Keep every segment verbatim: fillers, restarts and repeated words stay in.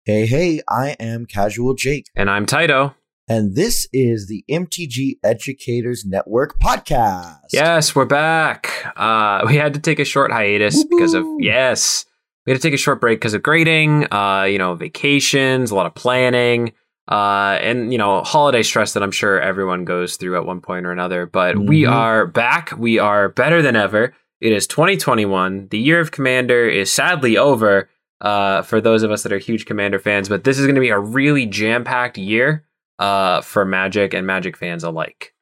Hey, hey, I am Casual Jake. And I'm Taito. And this is the M T G Educators Network podcast. Yes, we're back. Uh, we had to take a short hiatus Woo-hoo. because of, yes, we had to take a short break because of grading, uh, you know, vacations, a lot of planning, uh, and, you know, holiday stress that I'm sure everyone goes through at one point or another. But mm-hmm. we are back. We are better than ever. It is twenty twenty-one. The year of Commander is sadly over. Uh, for those of us that are huge Commander fans, but this is going to be a really jam-packed year uh, for Magic and Magic fans alike.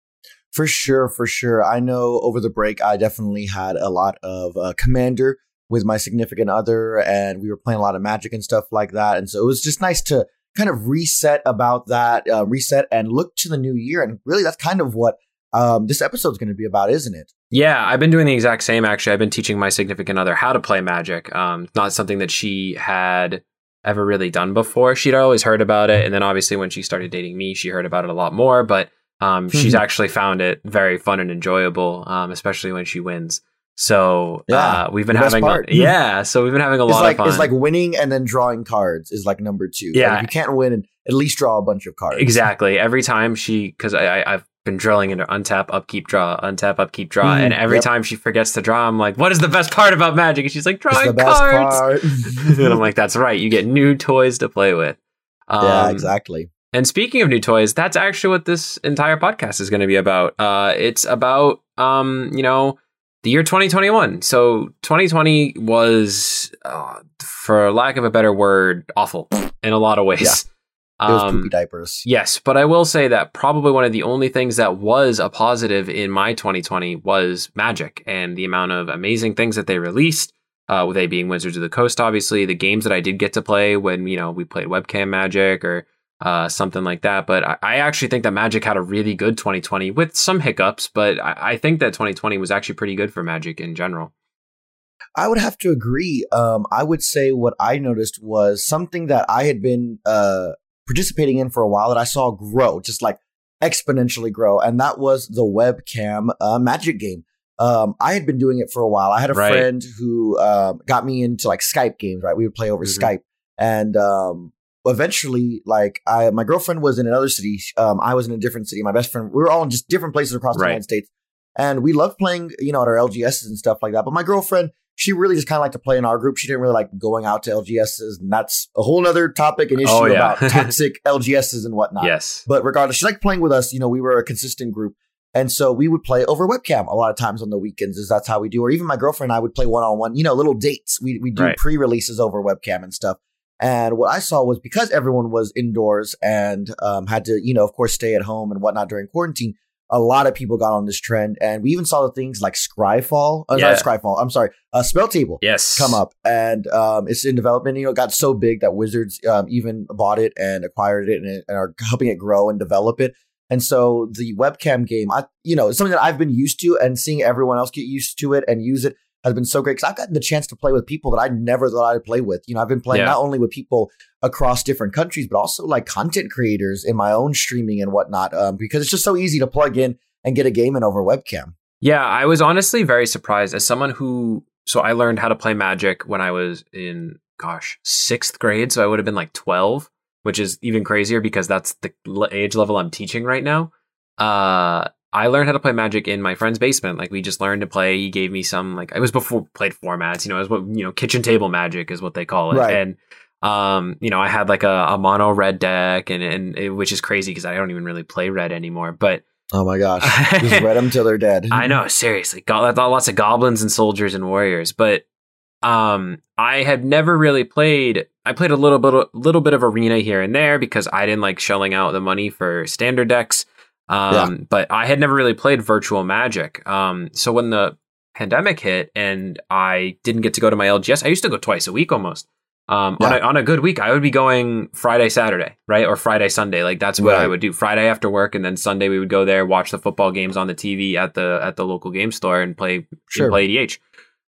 For sure, for sure. I know over the break, I definitely had a lot of uh, Commander with my significant other, and we were playing a lot of Magic and stuff like that. And so it was just nice to kind of reset about that, uh, reset and look to the new year. And really, that's kind of what um, this episode is going to be about, isn't it? Yeah, I've been doing the exact same, actually. I've been teaching my significant other how to play Magic. Um, not something that she had ever really done before. She'd always heard about it. And then obviously when she started dating me, she heard about it a lot more. But um, she's actually found it very fun and enjoyable, um, especially when she wins. So yeah, uh, we've been having, a, yeah, so we've been having a it's lot like, of fun. It's like winning and then drawing cards is like number two. Yeah. Like if you can't win, and at least draw a bunch of cards. Exactly. Every time she, because I, I, I've been drilling into untap, upkeep, draw, untap, upkeep, draw. Mm, and every yep. time she forgets to draw, I'm like, what is the best part about Magic? And she's like, drawing cards. And I'm like, that's right. You get new toys to play with. Um, yeah, exactly. And speaking of new toys, that's actually what this entire podcast is going to be about. Uh, it's about, um, you know, the year twenty twenty-one. So twenty twenty was, uh, for lack of a better word, awful in a lot of ways. Yeah. It was poopy diapers. Um, yes, but I will say that probably one of the only things that was a positive in my twenty twenty was Magic and the amount of amazing things that they released, uh, with they being Wizards of the Coast, obviously, the games that I did get to play when, you know, we played webcam Magic or uh, something like that. But I, I actually think that Magic had a really good twenty twenty with some hiccups, but I, I think that twenty twenty was actually pretty good for Magic in general. I would have to agree. Um, I would say what I noticed was something that I had been uh, participating in for a while that I saw grow, just like exponentially grow. And that was the webcam uh, Magic game. Um, I had been doing it for a while. I had a right. friend who uh, got me into like Skype games, right? We would play over mm-hmm. Skype. And um, eventually, like I, my girlfriend was in another city. Um, I was in a different city. My best friend, we were all in just different places across the right. United States. And we loved playing, you know, at our L G Ss and stuff like that. But my girlfriend, she really just kind of liked to play in our group. She didn't really like going out to L G Ss. And that's a whole other topic and issue oh, yeah. about toxic L G Ss and whatnot. Yes. But regardless, she liked playing with us. You know, we were a consistent group. And so we would play over webcam a lot of times on the weekends, is that's how we do. Or even my girlfriend and I would play one-on-one, you know, little dates. We we do right. pre-releases over webcam and stuff. And what I saw was because everyone was indoors and um, had to, you know, of course, stay at home and whatnot during quarantine, a lot of people got on this trend. And we even saw the things like Scryfall. Uh, yeah. Not Scryfall. I'm sorry. Uh, Spell Table yes. come up. And um, it's in development. You know, it got so big that Wizards um, even bought it and acquired it and, and are helping it grow and develop it. And so the webcam game, I, you know, it's something that I've been used to, and seeing everyone else get used to it and use it has been so great because I've gotten the chance to play with people that I never thought I'd play with. You know, I've been playing yeah. not only with people across different countries, but also like content creators in my own streaming and whatnot, um, because it's just so easy to plug in and get a game in over webcam. Yeah, I was honestly very surprised as someone who, so I learned how to play Magic when I was in, gosh, sixth grade. So I would have been like twelve. Which is even crazier because that's the age level I'm teaching right now. Uh, I learned how to play Magic in my friend's basement. Like we just learned to play. He gave me some, like it was before played formats, you know, it was what, you know, kitchen table Magic is what they call it. Right. And, um, you know, I had like a, a mono red deck and, and it, which is crazy because I don't even really play red anymore, but oh my gosh, just read them till they're dead. I know, seriously, got lots of goblins and soldiers and warriors, but Um, I had never really played. I played a little bit, a little bit of Arena here and there because I didn't like shelling out the money for standard decks. Um, yeah. But I had never really played virtual Magic. Um, so when the pandemic hit and I didn't get to go to my L G S, I used to go twice a week almost. Um, yeah. on a, on a good week, I would be going Friday, Saturday, right, or Friday, Sunday. Like that's what right. I would do. Friday after work, and then Sunday we would go there, watch the football games on the T V at the at the local game store, and play sure. and play E D H.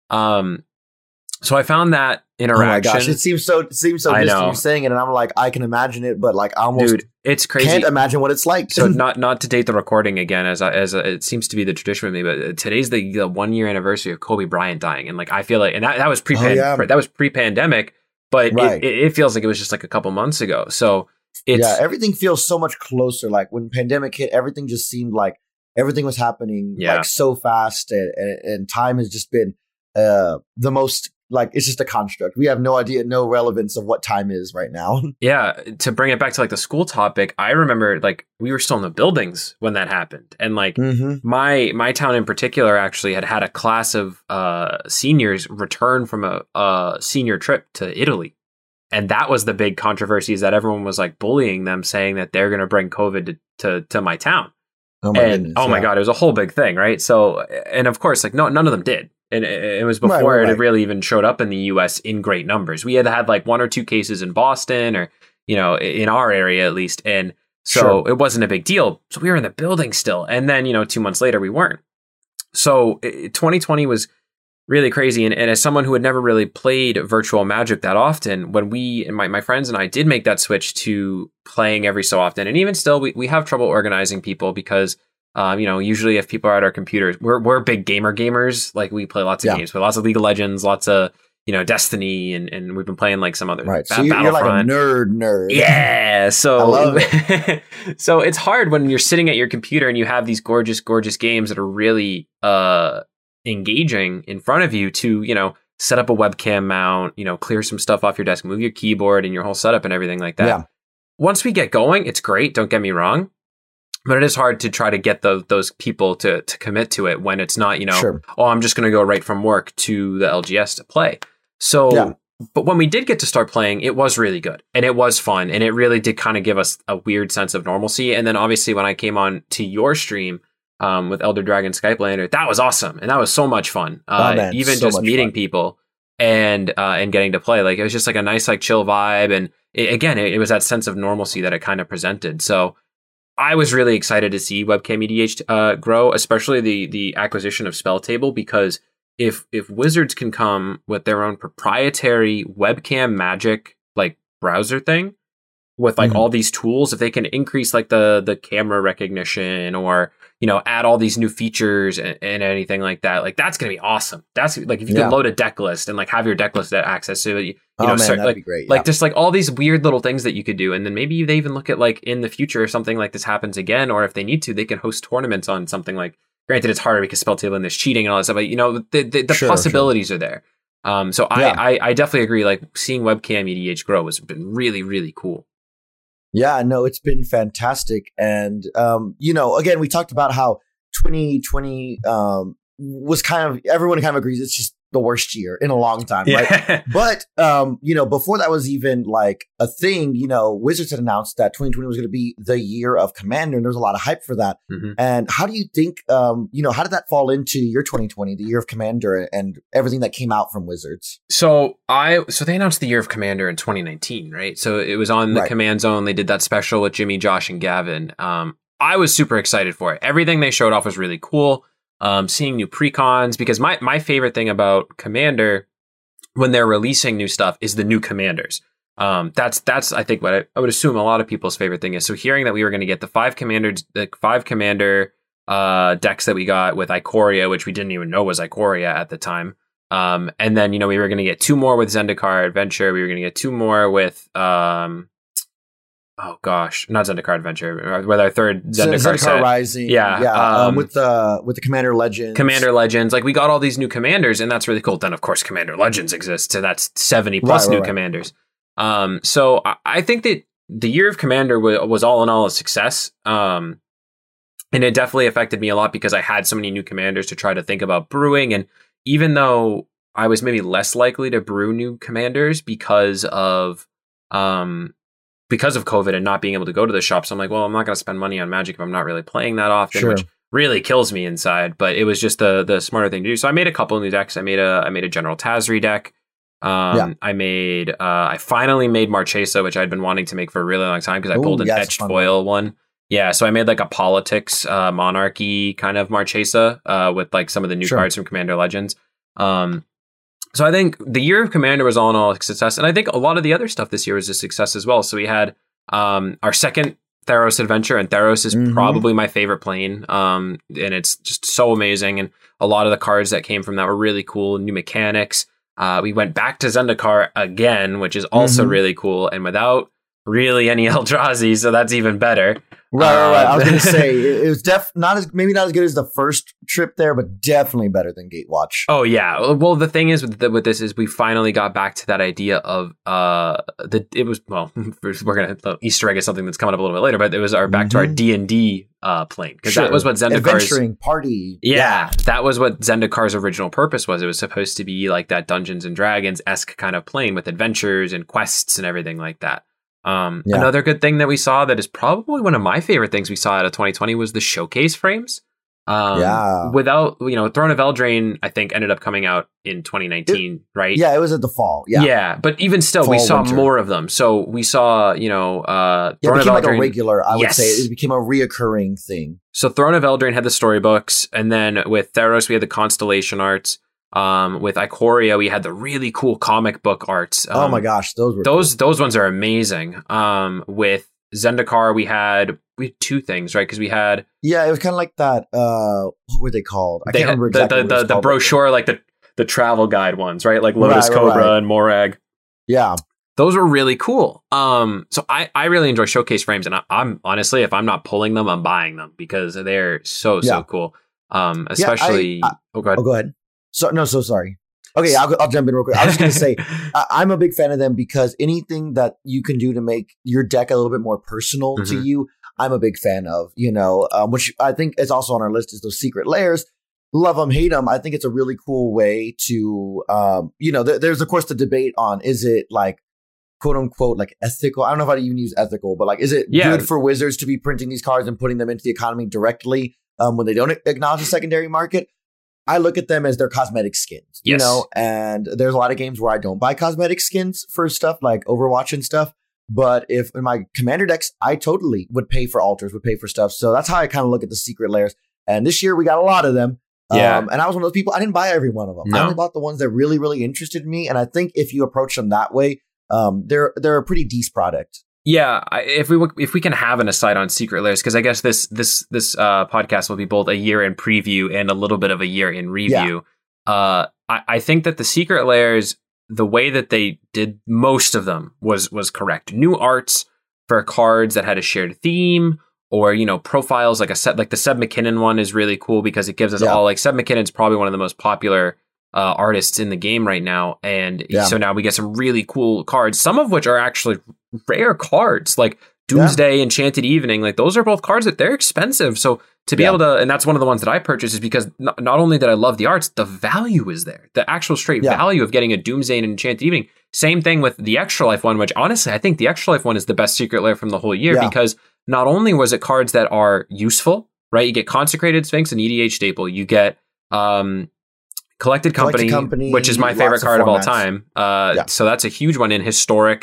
Um. So I found that interaction. Oh my gosh, it seems so it seems so distant you saying it, and I'm like, I can imagine it, but like I almost Dude, it's crazy. Can't imagine what it's like. So not not to date the recording again, as a, as a, it seems to be the tradition with me, but today's the, the one year anniversary of Kobe Bryant dying, and like I feel like, and that, that was pre oh, yeah. that was pre pandemic. but Right. it, it, it feels like it was just like a couple months ago. So it's yeah, everything feels so much closer. Like when pandemic hit, everything just seemed like everything was happening Yeah. like so fast, and, and, and time has just been uh, the most like it's just a construct. We have no idea, no relevance of what time is right now. Yeah, to bring it back to like the school topic, I remember like we were still in the buildings when that happened, and like mm-hmm. my my town in particular actually had had a class of uh, seniors return from a, a senior trip to Italy, and that was the big controversy, is that everyone was like bullying them, saying that they're going to bring COVID to, to to my town. Oh my and goodness, oh my yeah. god, it was a whole big thing, right? So, and of course, like no, none of them did. And it was before Right, right, it had right. really even showed up in the U S in great numbers. We had had like one or two cases in Boston, or, you know, in our area at least. And so Sure. it wasn't a big deal. So we were in the building still. And then, you know, two months later, we weren't. So it, twenty twenty was really crazy. And, and as someone who had never really played virtual Magic that often, when we, and my, my friends and I did make that switch to playing every so often, and even still, we, we have trouble organizing people because Um, you know, usually if people are at our computers, we're we're big gamer gamers. Like we play lots of Yeah. games, but lots of League of Legends, lots of, you know, Destiny, and, and we've been playing like some other Right. ba- So you're, you're like a Battlefront. nerd nerd. Yeah. So I love it. so it's hard when you're sitting at your computer and you have these gorgeous, gorgeous games that are really uh engaging in front of you to, you know, set up a webcam mount, you know, clear some stuff off your desk, move your keyboard and your whole setup and everything like that. Yeah. Once we get going, it's great. Don't get me wrong. But it is hard to try to get the, those people to, to commit to it when it's not, you know, Sure. oh, I'm just going to go right from work to the L G S to play. So, Yeah. but when we did get to start playing, it was really good and it was fun. And it really did kind of give us a weird sense of normalcy. And then obviously when I came on to your stream um, with Elder Dragon Skyplander, that was awesome. And that was so much fun. Uh, Oh, man, even so just much meeting fun. people and uh, and getting to play. Like it was just like a nice, like chill vibe. And it, again, it, it was that sense of normalcy that it kind of presented. So I was really excited to see Webcam E D H uh, grow, especially the the acquisition of Spell Table, because if if Wizards can come with their own proprietary webcam magic like browser thing with like Mhm. all these tools, if they can increase like the the camera recognition, or you know add all these new features and, and anything like that, like that's gonna be awesome. That's like if you Yeah. can load a deck list and like have your deck list access to it, you, Oh you know, man, start, that'd like be great. like yeah. just like all these weird little things that you could do. And then maybe they even look at like in the future, if something like this happens again, or if they need to, they can host tournaments on something like, granted it's harder because Spell Table and there's cheating and all that stuff, but you know, the, the, the Sure, possibilities are there. Um, so Yeah. I, I, I definitely agree. Like seeing Webcam E D H grow has been really, really cool. Yeah, no, it's been fantastic. And, um, you know, again, we talked about how twenty twenty um, was kind of, everyone kind of agrees it's just the worst year in a long time, right? Yeah. But, um, you know, before that was even like a thing, you know, Wizards had announced that twenty twenty was going to be the year of Commander, and there was a lot of hype for that. Mhm. And how do you think, um, you know, how did that fall into your twenty twenty, the year of Commander, and everything that came out from Wizards? So I so they announced the Year of Commander in twenty nineteen, right? So it was on the Right. Command Zone. They did that special with Jimmy, Josh, and Gavin. Um, I was super excited for it. Everything they showed off was really cool. Um, seeing new precons, because my my favorite thing about Commander when they're releasing new stuff is the new commanders. Um, that's that's I think what I, I would assume a lot of people's favorite thing is. So hearing that we were going to get the five commanders, the five commander uh, decks that we got with Ikoria, which we didn't even know was Ikoria at the time. Um, and then, you know, we were going to get two more with Zendikar Adventure. We were going to get two more with, um, oh gosh, not Zendikar Adventure, with our third Zendikar, Zendikar set. Rising, Yeah, yeah, um, um, with the with the Commander Legends, Commander Legends. Like we got all these new commanders, and that's really cool. Then, of course, Commander Legends exists, so that's seventy plus Right, right, new right. commanders. Um, so I, I think that the Year of Commander w- was all in all a success. Um, and it definitely affected me a lot because I had so many new commanders to try to think about brewing. And even though I was maybe less likely to brew new commanders because of um because of COVID and not being able to go to the shops, I'm like, well, I'm not going to spend money on Magic if I'm not really playing that often, Sure. which really kills me inside. But it was just the the smarter thing to do. So I made a couple new decks. I made a I made a General Tazri deck. Um, Yeah. I made uh, I finally made Marchesa, which I'd been wanting to make for a really long time because I Ooh, pulled an yeah, it's a etched fun foil one. Yeah, so I made like a politics uh, monarchy kind of Marchesa uh, with like some of the new Sure. cards from Commander Legends. Um, so I think the Year of Commander was all in all a success, and I think a lot of the other stuff this year was a success as well. So we had um, our second Theros adventure, and Theros is Mhm. probably my favorite plane, um, and it's just so amazing. And a lot of the cards that came from that were really cool, new mechanics. Uh, we went back to Zendikar again, which is also Mm-hmm. really cool, and without really any Eldrazi, so that's even better. Right, right, right. I was Um, going to say it, it was def not as maybe not as good as the first trip there, but definitely better than Gatewatch. Oh yeah. Well, the thing is with, the, with this is we finally got back to that idea of uh the it was well we're gonna the Easter egg is something that's coming up a little bit later, but it was our back to our Mhm. D and D uh plane because Sure. that was what Zendikar's Adventuring party. yeah, that was what Zendikar's original purpose was. It was supposed to be like that Dungeons and Dragons esque kind of plane with adventures and quests and everything like that. Um, Yeah. Another good thing that we saw that is probably one of my favorite things we saw out of twenty twenty was the showcase frames. Um, Yeah. Without, you know, Throne of Eldraine, I think ended up coming out in twenty nineteen, right? Yeah, it was at the fall. Yeah. Yeah. But even still, we Fall, saw winter. more of them. So we saw, you know, uh, Yeah, it Throne became of like a Eldraine. regular, I would Yes. say. It became a reoccurring thing. So Throne of Eldraine had the storybooks, and then with Theros we had the constellation arts. Um, with Ikoria we had the really cool comic book arts. Um, Oh my gosh, those were those cool. those ones are amazing. Um, with Zendikar we had we had two things, right? Because we had Yeah, it was kind of like that. Uh, what were they called? I they can't had remember the exactly. the, what it the, was the called, but- brochure, like the the travel guide ones, right? Like Lotus Right, right, Cobra right. and Morag. Yeah, Those were really cool. Um, so I, I really enjoy showcase frames, and I, I'm honestly, if I'm not pulling them, I'm buying them because they're so so Yeah. cool. Um, especially I- I- oh god, Oh, go ahead. So no, so sorry. Okay, I'll, I'll jump in real quick. I was just gonna say I, I'm a big fan of them because anything that you can do to make your deck a little bit more personal to Mhm. you, I'm a big fan of. You know, um, which I think is also on our list is those secret layers. Love them, hate them. I think it's a really cool way to, um, you know, th- there's of course the debate on is it like quote unquote like ethical. I don't know if I even use ethical, but like is it Yeah. good for Wizards to be printing these cards and putting them into the economy directly um, when they don't acknowledge the secondary market? I look at them as their cosmetic skins, you Yes. know, and there's a lot of games where I don't buy cosmetic skins for stuff like Overwatch and stuff. But if in my commander decks, I totally would pay for altars, would pay for stuff. So that's how I kind of look at the secret layers. And this year we got a lot of them. Yeah. Um, and I was one of those people, I didn't buy every one of them. I No. only bought the ones that really, really interested me. And I think if you approach them that way, um, they're they're a pretty decent product. Yeah, I- if we w- if we can have an aside on secret layers, because I guess this this this uh, podcast will be both a year in preview and a little bit of a year in review. Uh, I, I think that the secret layers, the way that they did most of them was was correct. New arts for cards that had a shared theme, or you know profiles like a set like the Seb McKinnon one is really cool because it gives us Yeah. all like Seb McKinnon's probably one of the most popular uh, artists in the game right now, and Yeah. so now we get some really cool cards, some of which are actually rare cards like Doomsday, Enchanted Evening. Like those are both cards that they're expensive. So to be Yeah. able to, and that's one of the ones that I purchased is because not, not only did I love the arts, the value is there. The actual straight Yeah. value of getting a Doomsday and Enchanted Evening. Same thing with the Extra Life one, which honestly I think the Extra Life one is the best secret lair from the whole year Yeah. because not only was it cards that are useful, right? You get Consecrated Sphinx and E D H Staple. You get um, Collected Company, Collected Company, which is my lots favorite of card of all formats. time. Uh, Yeah. So that's a huge one in Historic.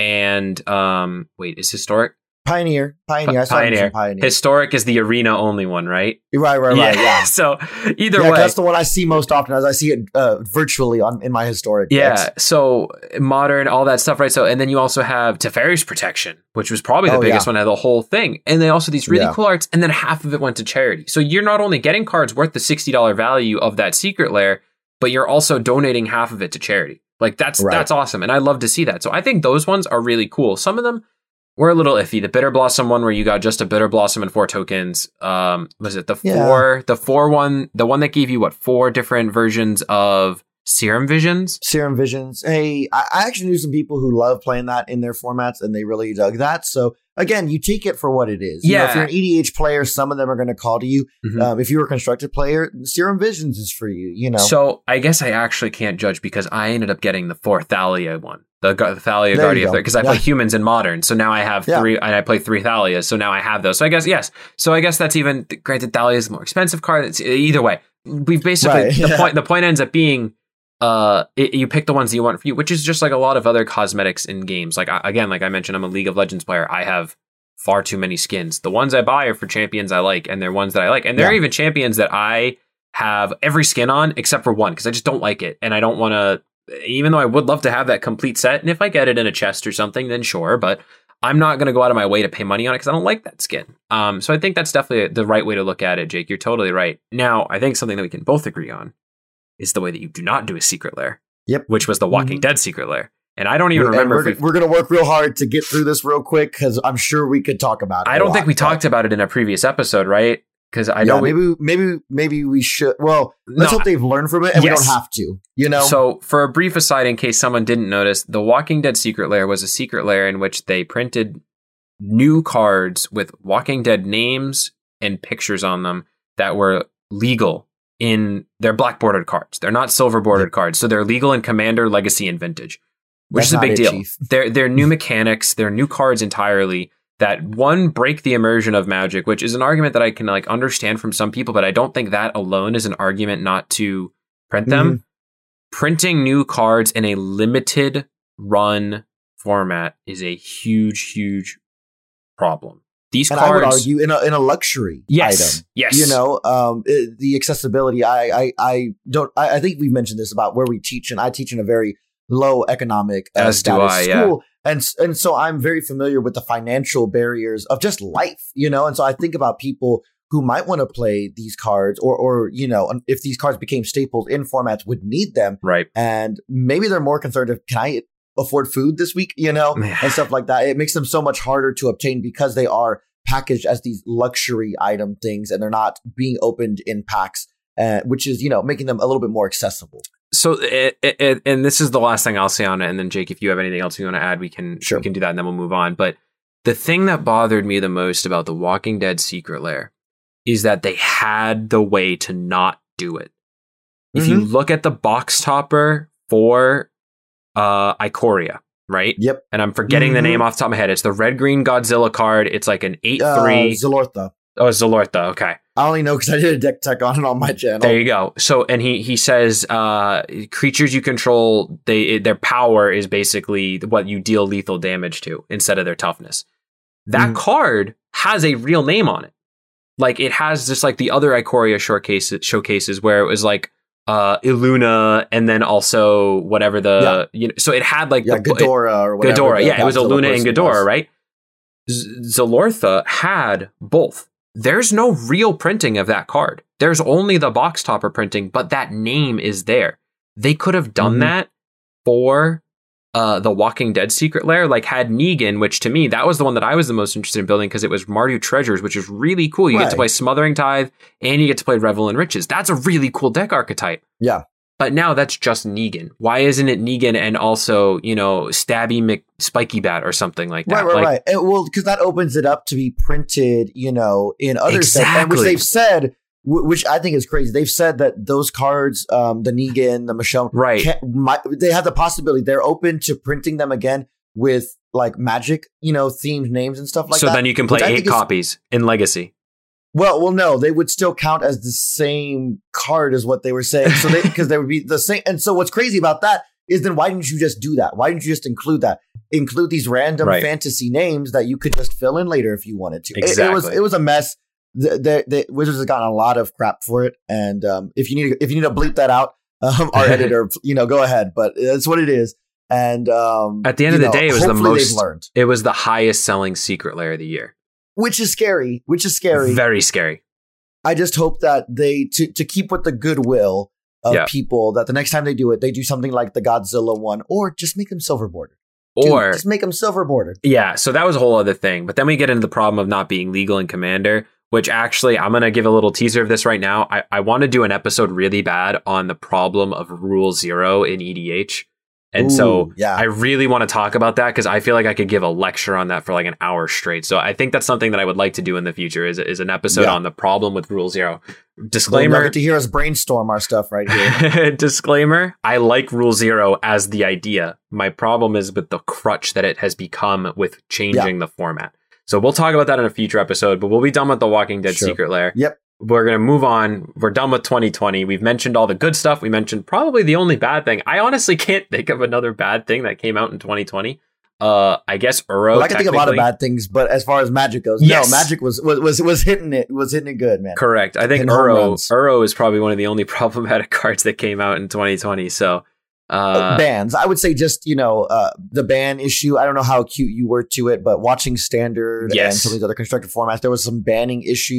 And um, wait, is Historic? Pioneer, Pioneer, I saw Pioneer. some Pioneer. Historic is the arena only one, right? right, right, right. Yeah. So either Yeah, way, that's the one I see most often as I see it uh, virtually on in my historic yeah. decks. So modern, all that stuff, right? So and then you also have Teferi's Protection, which was probably the Oh, biggest yeah. one of the whole thing. And they also these really Yeah. cool arts, and then half of it went to charity. So you're not only getting cards worth the sixty dollars value of that secret lair, but you're also donating half of it to charity. Like that's Right. that's awesome, and I love to see that. So I think those ones are really cool. Some of them were a little iffy. The Bitter Blossom one, where you got just a Bitter Blossom and four tokens. Um, was it the Yeah. four? The four one, the one that gave you what four different versions of Serum Visions? Serum Visions. Hey, I, I actually knew some people who love playing that in their formats and they really dug that. So again, you take it for what it is. You know, Yeah. if you're an E D H player, some of them are going to call to you. Mhm. Um, if you're a constructed player, Serum Visions is for you, you know. So I guess I actually can't judge because I ended up getting the four Thalia one, the, Gu- the Thalia There you Guardia, go. because I Yeah. play humans in modern. So now I have Yeah. three, and I play three Thalias. So now I have those. So I guess yes. So I guess that's even granted. Thalia is a more expensive card. It's, either way, we've basically Right, the yeah. point. The point ends up being. Uh, it, you pick the ones that you want for you, which is just like a lot of other cosmetics in games. Like I, again, like I mentioned, I'm a League of Legends player. I have far too many skins. The ones I buy are for champions I like, and they're ones that I like. And there are Yeah. even champions that I have every skin on except for one because I just don't like it, and I don't want to. Even though I would love to have that complete set, and if I get it in a chest or something, then sure. But I'm not going to go out of my way to pay money on it because I don't like that skin. Um, so I think that's definitely the right way to look at it, Jake. You're totally right. Now, I think something that we can both agree on is the way that you do not do a secret lair. Yep. which was the Walking Mhm. Dead secret lair. And I don't even And remember. We're, if we we're going to work real hard to get through this real quick because I'm sure we could talk about it. I a don't lot, think we but- talked about it in a previous episode, right? Because I yeah, know we, maybe maybe maybe we should. Well, let's No, hope they've learned from it, and yes. we don't have to. You know. So, for a brief aside, in case someone didn't notice, the Walking Dead secret lair was a secret lair in which they printed new cards with Walking Dead names and pictures on them that were legal in their black bordered cards. They're not silver bordered Yep. cards, so they're legal in Commander, Legacy, and Vintage, which That's is a not big it, deal. Chief. They're they're new mechanics, they're new cards entirely. That one break the immersion of Magic, which is an argument that I can like understand from some people, but I don't think that alone is an argument not to print them. Mm-hmm. Printing new cards in a limited run format is a huge, huge problem. These And cards, I would argue in a in a luxury yes, item. yes, You know, um, it- the accessibility. I I I don't. I, I think we mentioned this about where we teach, and I teach in a very low economic uh, As do status I, yeah. school, and s- and so I'm very familiar with the financial barriers of just life. You know, and so I think about people who might want to play these cards, or or you know, if these cards became staples in formats, would need them, right. and maybe they're more concerned of can I afford food this week, you know, Yeah. and stuff like that. It makes them so much harder to obtain because they are packaged as these luxury item things and they're not being opened in packs, uh, which is, you know, making them a little bit more accessible. So, it, it, it- and this is the last thing I'll say on it. And then, Jake, if you have anything else you want to add, we can Sure. we can do that, and then we'll move on. But the thing that bothered me the most about the Walking Dead secret lair is that they had the way to not do it. If you Mhm. look at the box topper for uh, Ikoria, right? Yep. And I'm forgetting the Mhm. name off the top of my head. It's the red green Godzilla card. It's like an eight Uh, three. Zalortha. oh, Zalortha. Okay. I only know because I did a deck tech on it on my channel. There you go. So, and he he says, uh, creatures you control, they their power is basically what you deal lethal damage to instead of their toughness. That Mhm. card has a real name on it. Like it has just like the other Ikoria showcases showcases where it was like uh, Illuna and then also whatever the Yeah. you know. So it had like yeah, the Ghidorah or whatever. Ghidorah. the Yeah, it was Godzilla Illuna and person Ghidorah, was. right? Z- Zalortha had both. There's no real printing of that card. There's only the box topper printing, but that name is there. They could have done Mhm. that for uh, the Walking Dead secret lair, like had Negan, which to me, that was the one that I was the most interested in building because it was Mardu Treasures, which is really cool. You get to Right. play Smothering Tithe and you get to play Revel in Riches. That's a really cool deck archetype. Yeah. But now that's just Negan. Why isn't it Negan and also, you know, Stabby Mc Spiky Bat or something like that? Right, right, like, right. And, well, because that opens it up to be printed, you know, in other sets, and which Exactly. they've said, wh- which I think is crazy. They've said that those cards, um, the Negan, the Michonne, Right. can, might, they have the possibility. They're open to printing them again with like magic, you know, themed names and stuff like so that. then you can play which I eight think is- copies in Legacy. Well, well, no, they would still count as the same card as what they were saying. So they, because they would be the same. And so what's crazy about that is then why didn't you just do that? Why didn't you just include that? Include these random Right. fantasy names that you could just fill in later if you wanted to. It- It, was, Exactly. it was a mess. The, the, the Wizards has gotten a lot of crap for it. And, um, if you need, if you need to bleep that out, um, our editor, you know, go ahead, but that's what it is. And, um, At the end you of the know, day, it was the hopefully they've most- learned, It was the highest selling secret lair of the year. which is scary, which is scary. Very scary. I just hope that they to to keep with the goodwill of Yeah. people that the next time they do it, they do something like the Godzilla one, or just make them silver bordered. Dude, Or just make them silver bordered. yeah, so that was a whole other thing. But then we get into the problem of not being legal in Commander, which actually I'm gonna give a little teaser of this right now. I, I want to do an episode really bad on the problem of Rule Zero in E D H. And so Ooh, yeah, I really want to talk about that because I feel like I could give a lecture on that for like an hour straight. So I think that's something that I would like to do in the future is, is an episode Yeah. on the problem with Rule Zero. You'll Disclaimer. get to hear us brainstorm our stuff right here. Disclaimer, I like Rule Zero as the idea. My problem is with the crutch that it has become with changing the format. So we'll talk about that in a future episode, but we'll be done with the Walking Dead Sure. secret lair. Yep. We're going to move on. We're done with twenty twenty. We've mentioned all the good stuff. We mentioned probably the only bad thing. I honestly can't think of another bad thing that came out in twenty twenty. Uh, I guess Uro. Well, I can think of a lot of technically- bad things, but as far as Magic goes, Yes. no, Magic was was was was hitting it was hitting it good, man. Correct. I think Hitting home Uro, runs. Uro is probably one of the only problematic cards that came out in twenty twenty. So, uh, Bans. I would say just, you know, uh, the ban issue. I don't know how acute you were to it, but watching Standard Yes. and some of these other constructed formats, there was some banning issues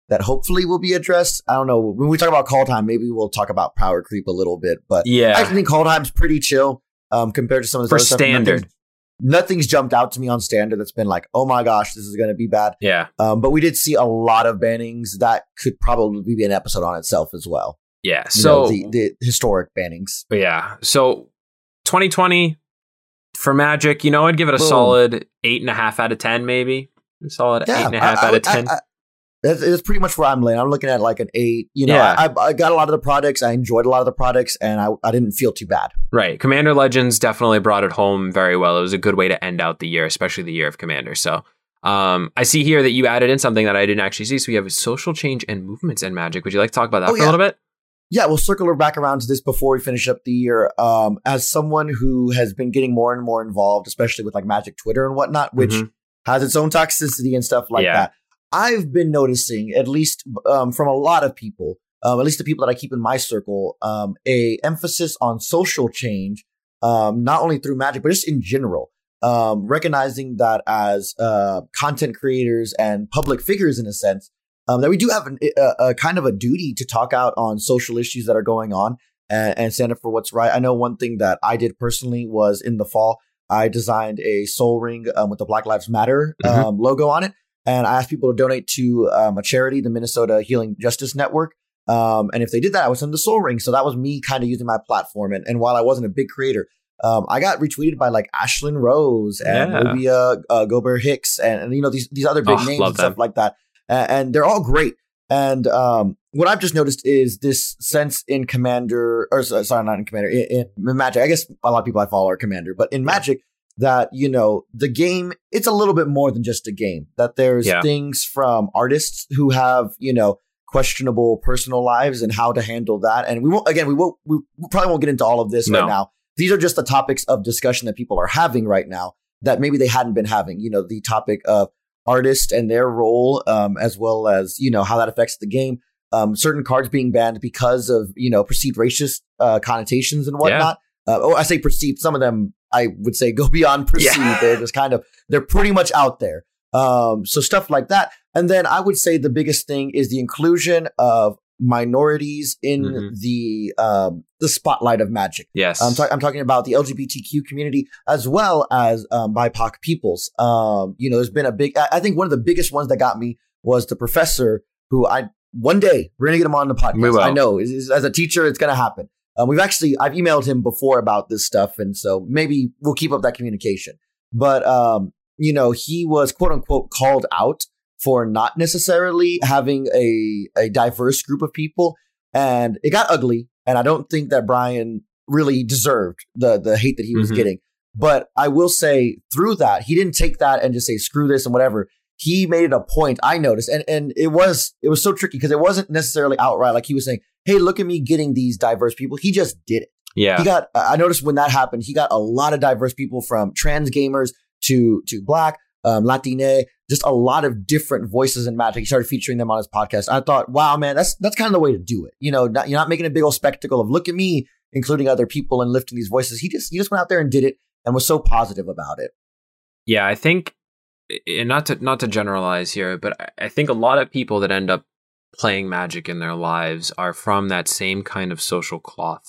that hopefully will be addressed. I don't know. When we talk about Kaldheim, maybe we'll talk about power creep a little bit. But yeah, I think Kaldheim's pretty chill um, compared to some of the for other stuff. standard. Nothing's, nothing's jumped out to me on standard that's been like, oh my gosh, this is going to be bad. Yeah. Um, but we did see a lot of bannings that could probably be an episode on itself as well. Yeah. You So know, the, the historic bannings. Yeah. So twenty twenty for Magic, you know, I'd give it a Boom. solid eight and a half out of ten, maybe. A solid Yeah, eight and a half I, out I, of ten. I, I, that's, that's pretty much where I'm laying. I'm looking at like an eight. You know, Yeah. I, I got a lot of the products. I enjoyed a lot of the products, and I, I didn't feel too bad. Right. Commander Legends definitely brought it home very well. It was a good way to end out the year, especially the year of Commander. So um, I see here that you added in something that I didn't actually see. So we have social change and movements in Magic. Would you like to talk about that Oh, for yeah. a little bit? Yeah, we'll circle back around to this before we finish up the year. Um, as someone who has been getting more and more involved, especially with like Magic Twitter and whatnot, which Mhm. has its own toxicity and stuff like Yeah. that. I've been noticing, at least um, from a lot of people, um, at least the people that I keep in my circle, um, a emphasis on social change, um, not only through Magic, but just in general. Um, recognizing that as uh, content creators and public figures, in a sense, um, that we do have an, a, a kind of a duty to talk out on social issues that are going on and, and stand up for what's right. I know one thing that I did personally was in the fall, I designed a soul ring um, with the Black Lives Matter um, Mhm. logo on it. And I asked people to donate to um, a charity, the Minnesota Healing Justice Network. Um, and if they did that, I would send the soul ring. So that was me kind of using my platform. And, and while I wasn't a big creator, um, I got retweeted by like Ashlyn Rose and Yeah. Olivia uh, Gobert Hicks and, and, you know, these, these other big Oh, names love and stuff them. like that. And, and they're all great. And um, what I've just noticed is this sense in Commander, or sorry, not in Commander, in, in Magic. I guess a lot of people I follow are Commander, but in Magic, that, you know, the game, it's a little bit more than just a game, that there's Yeah. things from artists who have, you know, questionable personal lives and how to handle that. And we won't, again, we won't, we probably won't get into all of this No. right now. These are just the topics of discussion that people are having right now that maybe they hadn't been having, you know, the topic of artists and their role, um, as well as, you know, how that affects the game. Um, certain cards being banned because of, you know, perceived racist uh, connotations and whatnot. Uh, oh, I say perceived. Some of them, I would say, go beyond perceived. Yeah. They're just kind of, they're pretty much out there. Um, so stuff like that. And then I would say the biggest thing is the inclusion of minorities in Mhm. the um, the spotlight of Magic. Yes. I'm, ta- I'm talking about the L G B T Q community as well as um, B I P O C peoples. Um, you know, there's been a big, I, I think one of the biggest ones that got me was the professor who I, one day we're going to get him on the We podcast. will. I know is- is- as a teacher, it's going to happen. Um, we've actually, I've emailed him before about this stuff. And so maybe we'll keep up that communication. But, um, you know, he was quote unquote called out for not necessarily having a, a diverse group of people. And it got ugly. And I don't think that Brian really deserved the, the hate that he was Mhm. getting. But I will say through that, he didn't take that and just say, screw this and whatever. He made it a point, I noticed. And, and it was, it was so tricky because it wasn't necessarily outright. Like he was saying, hey, look at me getting these diverse people. He just did it. yeah. He got, I noticed when that happened, he got a lot of diverse people from trans gamers to, to black, um, Latine, just a lot of different voices in Magic. He started featuring them on his podcast. I thought, wow, man, that's, that's kind of the way to do it. You know, not, you're not making a big old spectacle of look at me, including other people and lifting these voices. He just, he just went out there and did it and was so positive about it. Yeah, I think, and not to not to generalize here, but I- I think a lot of people that end up playing Magic in their lives are from that same kind of social cloth,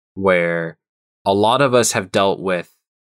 where a lot of us have dealt with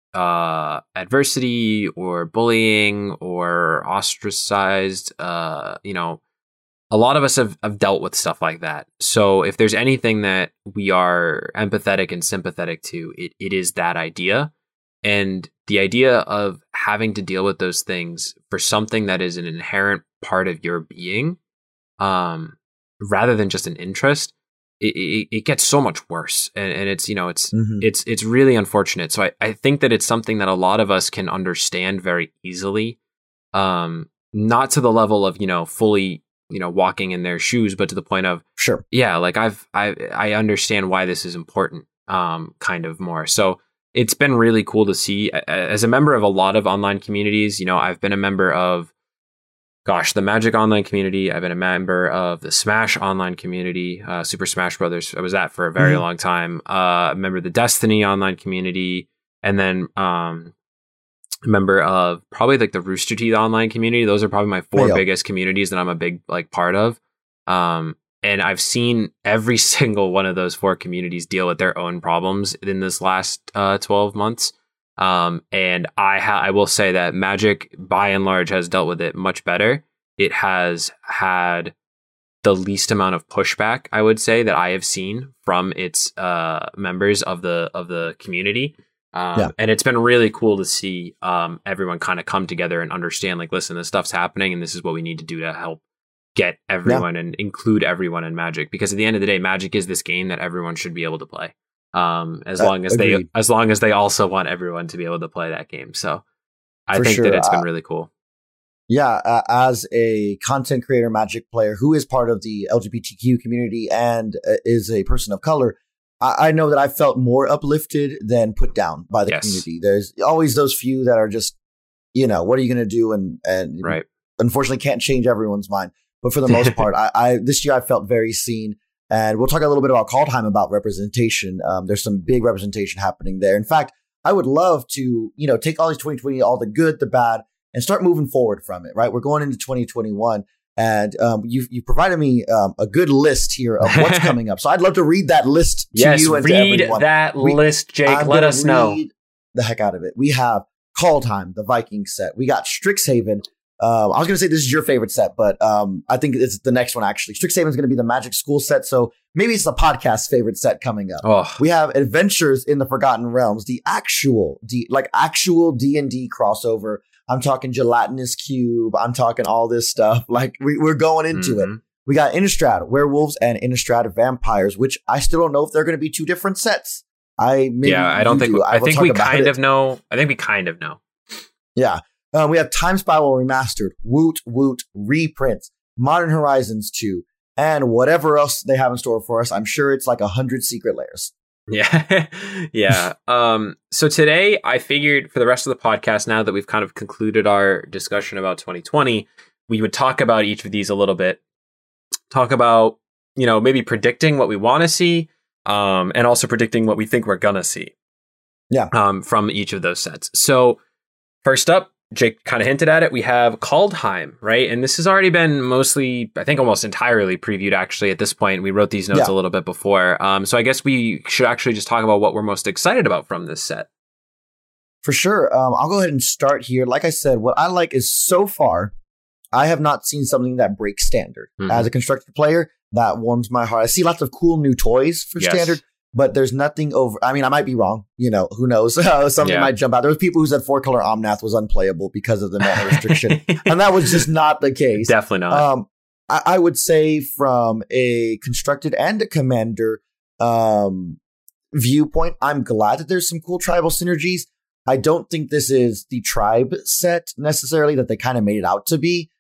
uh, adversity or bullying or ostracized. Uh, you know, a lot of us have, have dealt with stuff like that. So if there's anything that we are empathetic and sympathetic to, it, it is that idea. And the idea of having to deal with those things for something that is an inherent part of your being, um, rather than just an interest, it, it, it gets so much worse. And, and it's, you know, it's, Mhm. it's, it's really unfortunate. So I, I think that it's something that a lot of us can understand very easily. Um, not to the level of, you know, fully, you know, walking in their shoes, but to the point of, Sure. yeah, like I've, I, I understand why this is important, um, kind of more. So it's been really cool to see. As a member of a lot of online communities, you know, I've been a member of, gosh, the Magic online community. I've been a member of the Smash online community, uh, Super Smash Brothers. I was that for a very Mhm. long time. Uh, a member of the Destiny online community, and then um, a member of probably like the Rooster Teeth online community. Those are probably my four Yeah. biggest communities that I'm a big like part of. Um, and I've seen every single one of those four communities deal with their own problems in this last uh, twelve months. Um, and I ha- I will say that Magic, by and large, has dealt with it much better. It has had the least amount of pushback, I would say, that I have seen from its uh, members of the of the community. Um, yeah. And it's been really cool to see um, everyone kind of come together and understand, like, listen, this stuff's happening and this is what we need to do to help get everyone yeah. and include everyone in Magic. Because at the end of the day, Magic is this game that everyone should be able to play. Um, as uh, long as agreed. they, as long as they also want everyone to be able to play that game. So I For think sure. that it's been uh, really cool. Yeah, uh, as a content creator, Magic player who is part of the L G B T Q community and uh, is a person of color, I, I know that I felt more uplifted than put down by the yes. community. There's always those few that are just, you know, what are you going to do? And and right. unfortunately can't change everyone's mind. But for the most part, I, I this year I felt very seen. And we'll talk a little bit about Kaldheim about representation. Um, there's some big representation happening there. In fact, I would love to, you know, take all these twenty twenty, all the good, the bad, and start moving forward from it, right? We're going into twenty twenty-one, and um, you you provided me um, a good list here of what's coming up. So I'd love to read that list to yes, you and read to everyone. that we, list, Jake. I'm Let us know. The heck out of it. We have Kaldheim, the Viking set. We got Strixhaven. Um, I was going to say this is your favorite set, but um, I think it's the next one, actually. Strixhaven is going to be the Magic School set, so maybe it's the podcast's favorite set coming up. Oh. We have Adventures in the Forgotten Realms, the actual, D, like actual D and D crossover. I'm talking Gelatinous Cube. I'm talking all this stuff. Like, we, we're going into mm-hmm. it. We got Innistrad Werewolves and Innistrad Vampires, which I still don't know if they're going to be two different sets. I maybe Yeah, I don't think, do. I, I think we kind it. of know. I think we kind of know. Yeah. Um, we have Time Spiral Remastered, Woot Woot reprints, Modern Horizons two, and whatever else they have in store for us. I'm sure it's like a hundred secret layers. Yeah. yeah. Um, so today I figured for the rest of the podcast, now that we've kind of concluded our discussion about twenty twenty, we would talk about each of these a little bit, talk about, you know, maybe predicting what we want to see, um, and also predicting what we think we're going to see. Yeah. Um, from each of those sets. So first up, Jake kind of hinted at it. We have Kaldheim, right? And this has already been mostly, I think almost entirely previewed actually at this point. We wrote these notes yeah. a little bit before. Um, so I guess we should actually just talk about what we're most excited about from this set. For sure. Um, I'll go ahead and start here. Like I said, what I like is so far, I have not seen something that breaks standard. Mm-hmm. As a constructed player, that warms my heart. I see lots of cool new toys for yes. standard. But there's nothing over. I mean, I might be wrong. You know, who knows? Something yeah. might jump out. There was people who said four color Omnath was unplayable because of the mana restriction, and that was just not the case. Definitely not. Um, I, I would say from a constructed and a commander um, viewpoint, I'm glad that there's some cool tribal synergies. I don't think this is the tribe set necessarily that they kind of made it out to be.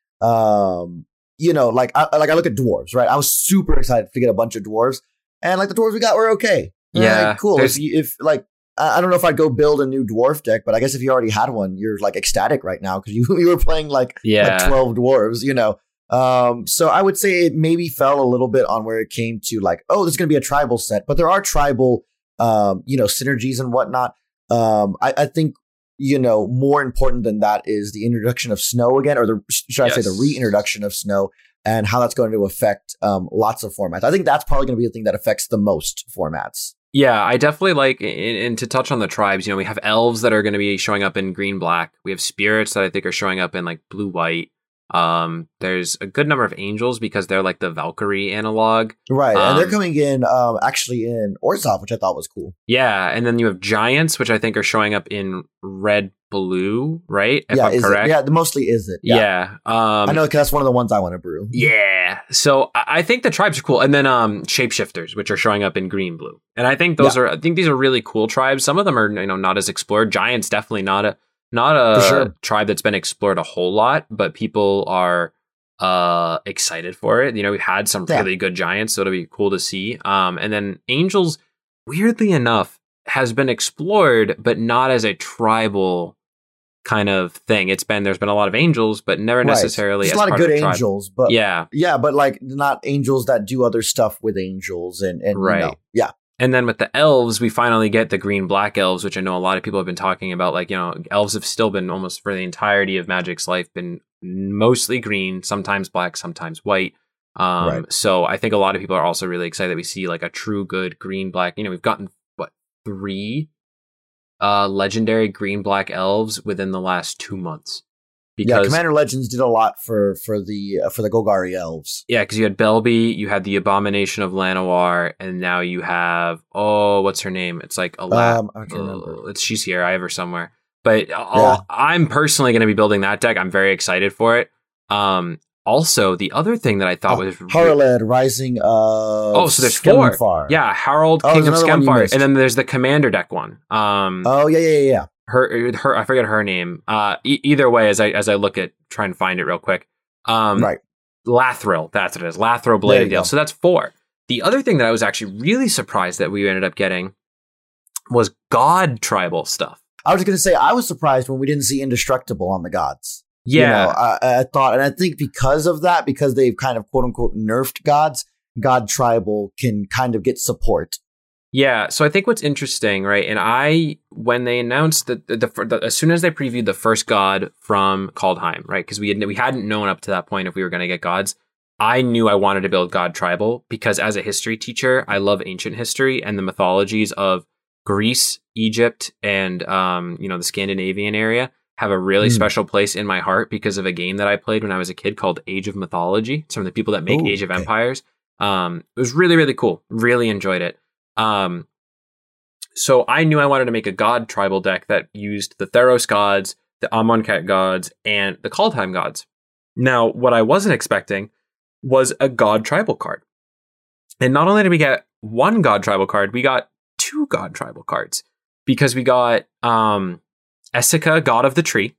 Um, you know, like I, like I look at dwarves, right? I was super excited to get a bunch of dwarves. And like the dwarves we got were okay. Yeah. Like, cool. If, you, if like, I don't know if I'd go build a new dwarf deck, but I guess if you already had one, you're like ecstatic right now because you, you were playing like, yeah. like twelve dwarves, you know? Um, so I would say it maybe fell a little bit on where it came to like, oh, this is going to be a tribal set, but there are tribal, um, you know, synergies and whatnot. Um, I, I think, you know, more important than that is the introduction of snow again, or the, should I yes. say the reintroduction of snow. And how that's going to affect um, lots of formats. I think that's probably going to be the thing that affects the most formats. Yeah, I definitely like, and, and to touch on the tribes, you know, we have elves that are going to be showing up in green, black. We have spirits that I think are showing up in like blue, white. Um, there's a good number of angels because they're like the Valkyrie analog. Right. Um, and they're coming in um, actually in Orzhov, which I thought was cool. Yeah. And then you have giants, which I think are showing up in red, blue, right? If yeah, I'm is correct. It? Yeah, mostly is it. Yeah. yeah. Um, I know because that's one of the ones I want to brew. Yeah. So I, I think the tribes are cool. And then um, shapeshifters, which are showing up in green, blue. And I think those yeah. are, I think these are really cool tribes. Some of them are, you know, not as explored. Giants, definitely not a, not a sure. tribe that's been explored a whole lot, but people are uh excited for it. You know, we've had some yeah. really good giants, so it'll be cool to see. Um, and then angels, weirdly enough, has been explored, but not as a tribal kind of thing. It's been there's been a lot of angels, but never right. necessarily There's as a lot part of good of the angels, tribe. but yeah, yeah, but like not angels that do other stuff with angels and and right, you know, yeah. And then with the elves, we finally get the green black elves, which I know a lot of people have been talking about. Like, you know, elves have still been almost for the entirety of Magic's life been mostly green, sometimes black, sometimes white. Um, Right. So I think a lot of people are also really excited that we see like a true good green black. You know, we've gotten what three uh, legendary green black elves within the last two months. Because, yeah, Commander Legends did a lot for for the uh, for the Golgari elves. Yeah, because you had Belby, you had the Abomination of Llanowar, and now you have oh, what's her name? It's like a la- um, I can't remember. Uh, it's she's here. I have her somewhere. But yeah. I'm personally going to be building that deck. I'm very excited for it. Um, also, the other thing that I thought uh, was Haraled, Rising of oh, so there's four. Skemfar. Yeah, Harold, oh, King of Skemfar, and then there's the Commander deck one. Um, oh yeah, yeah, yeah. Her, her, I forget her name. Uh, e- either way, as I as I look at try and find it real quick. Um, right, Lathril, that's what it is. Lathril Bladed Gale. So that's four. The other thing that I was actually really surprised that we ended up getting was God tribal stuff. I was going to say I was surprised when we didn't see Indestructible on the gods. Yeah, you know, I, I thought, and I think because of that, because they've kind of quote unquote nerfed gods, God tribal can kind of get support. Yeah, so I think what's interesting, right? And I, when they announced that the, the, the as soon as they previewed the first god from Kaldheim, right? Because we had we hadn't known up to that point if we were going to get gods. I knew I wanted to build God tribal because as a history teacher, I love ancient history and the mythologies of Greece, Egypt, and um, you know, the Scandinavian area have a really mm. special place in my heart because of a game that I played when I was a kid called Age of Mythology. Some of the people that make Ooh, Age of okay. Empires. Um, it was really really cool. Really enjoyed it. Um, so I knew I wanted to make a god tribal deck that used the Theros gods, the Amonkhet gods, and the Kaldheim gods. Now, what I wasn't expecting was a god tribal card. And not only did we get one god tribal card, we got two god tribal cards. Because we got um, Esika, God of the Tree,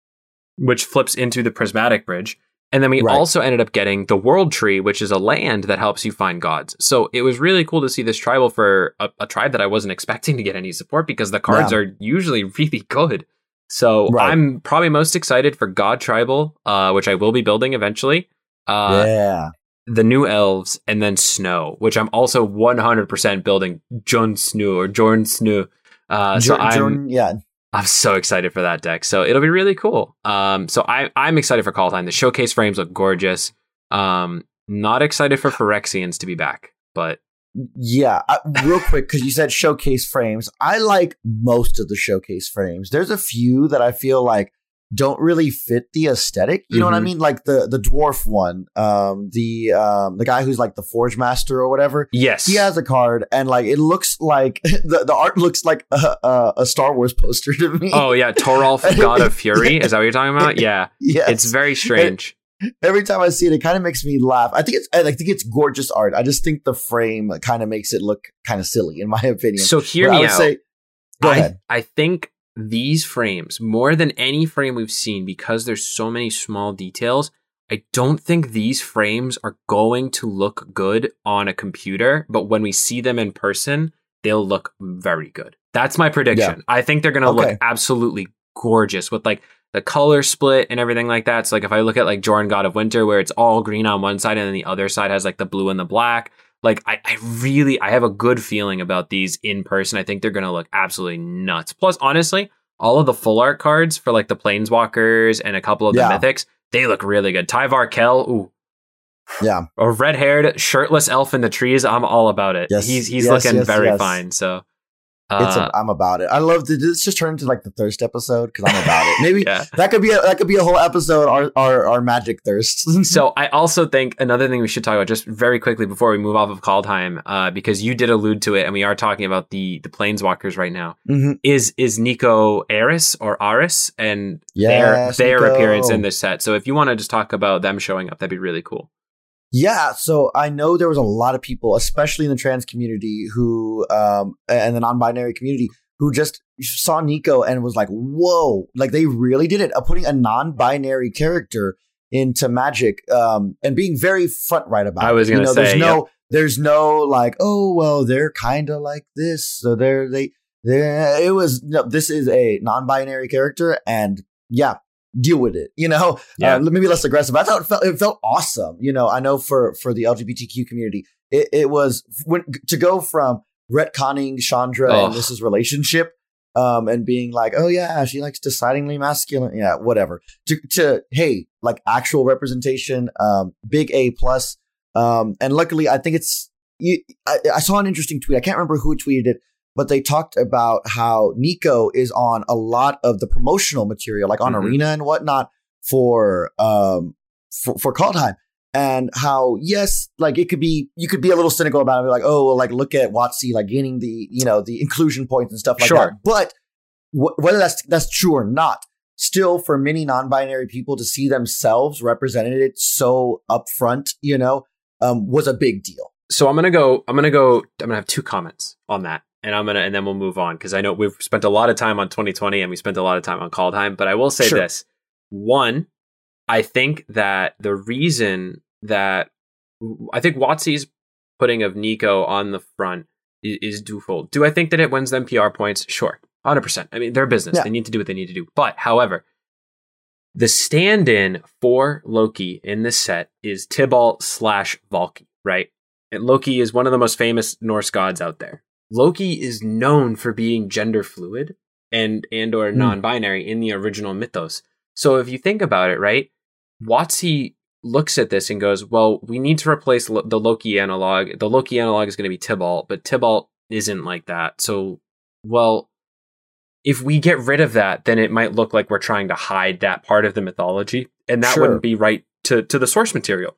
which flips into the Prismatic Bridge. And then we right. also ended up getting the World Tree, which is a land that helps you find gods. So it was really cool to see this tribal for a, a tribe that I wasn't expecting to get any support because the cards yeah. are usually really good. So right. I'm probably most excited for God Tribal, uh, which I will be building eventually. Uh, yeah. The new elves, and then Snow, which I'm also one hundred percent building Jon Snow or Jorn Snow. Uh, so Jorn, I'm, Jorn, yeah. I'm so excited for that deck. So it'll be really cool. Um, so I, I'm excited for Kaldheim. The showcase frames look gorgeous. Um, not excited for Phyrexians to be back, but yeah, uh, real quick, because you said showcase frames. I like most of the showcase frames. There's a few that I feel like don't really fit the aesthetic. You mm-hmm. know what I mean? Like the the dwarf one, um, the um, the guy who's like the Forge Master or whatever. Yes, he has a card, and like it looks like the, the art looks like a, a, a Star Wars poster to me. Oh yeah, Toralf, God of Fury. Is that what you're talking about? Yeah, yes. It's very strange. It, every time I see it, it kind of makes me laugh. I think it's I think it's gorgeous art. I just think the frame kind of makes it look kind of silly, in my opinion. So hear but me I would out. Say, go I, ahead. I think these frames, more than any frame we've seen, because there's so many small details, I don't think these frames are going to look good on a computer, but when we see them in person, they'll look very good. That's my prediction. Yeah. I think they're going to okay. look absolutely gorgeous with like the color split and everything like that. So like if I look at like Jorn God of Winter, where it's all green on one side and then the other side has like the blue and the black. Like, I, I really, I have a good feeling about these in person. I think they're going to look absolutely nuts. Plus, honestly, all of the full art cards for, like, the Planeswalkers and a couple of yeah. the Mythics, they look really good. Tyvar Kell, ooh. Yeah. A red-haired, shirtless elf in the trees, I'm all about it. Yes. He's he's yes, looking yes, very yes. fine, so... It's a, Uh, I'm about it. I love to this just turn into like the thirst episode because I'm about it. Maybe yeah. that could be a, that could be a whole episode. Our our, our magic thirst. So I also think another thing we should talk about just very quickly before we move off of Kaldheim, uh, because you did allude to it, and we are talking about the the Planeswalkers right now. Mm-hmm. Is is Nico Aris or Aris and Yes, their their Nico. appearance in this set? So if you want to just talk about them showing up, that'd be really cool. Yeah, so I know there was a lot of people, especially in the trans community, who um and the non-binary community, who just saw Nico and was like, whoa, like they really did it. Uh, putting a non-binary character into Magic um, and being very front right about it. I was going to you know, say, there's no, yep. there's no like, oh, well, they're kind of like this. So they're, they, they, it was, no, this is a non-binary character and yeah, deal with it, you know, yeah. uh, maybe less aggressive. I thought it felt, it felt awesome. You know, I know for, for the L G B T Q community, it, it was when, to go from retconning Chandra oh. and Nyssa's relationship um, and being like, oh, yeah, she likes decidingly masculine. Yeah, whatever. To, to hey, like actual representation, um, big A plus. Um, and luckily, I think it's you. I, I saw an interesting tweet. I can't remember who tweeted it, but they talked about how Nico is on a lot of the promotional material, like on mm-hmm. Arena and whatnot for um for, for Kaldheim. And how, yes, like it could be, you could be a little cynical about it, like, oh, well, like look at WotC, like gaining the, you know, the inclusion points and stuff like sure. that. But w- whether that's that's true or not, still for many non-binary people to see themselves represented so upfront, you know, um, was a big deal. So I'm gonna go. I'm gonna go. I'm gonna have two comments on that, and I'm gonna, and then we'll move on because I know we've spent a lot of time on twenty twenty and we spent a lot of time on Kaldheim. But I will say sure. this: one. I think that the reason that I think WotC's putting of Nico on the front is, is twofold. Do I think that it wins them P R points? Sure. one hundred percent. I mean, they're a business. Yeah. They need to do what they need to do. But however, the stand-in for Loki in this set is Tibalt slash Valky, right? And Loki is one of the most famous Norse gods out there. Loki is known for being gender fluid and, and or mm. non-binary in the original mythos. So if you think about it, right? WotC looks at this and goes, well, we need to replace lo- the Loki analog. The Loki analog is going to be Tibalt, but Tibalt isn't like that. So, well, if we get rid of that, then it might look like we're trying to hide that part of the mythology, and that sure. wouldn't be right to, to the source material.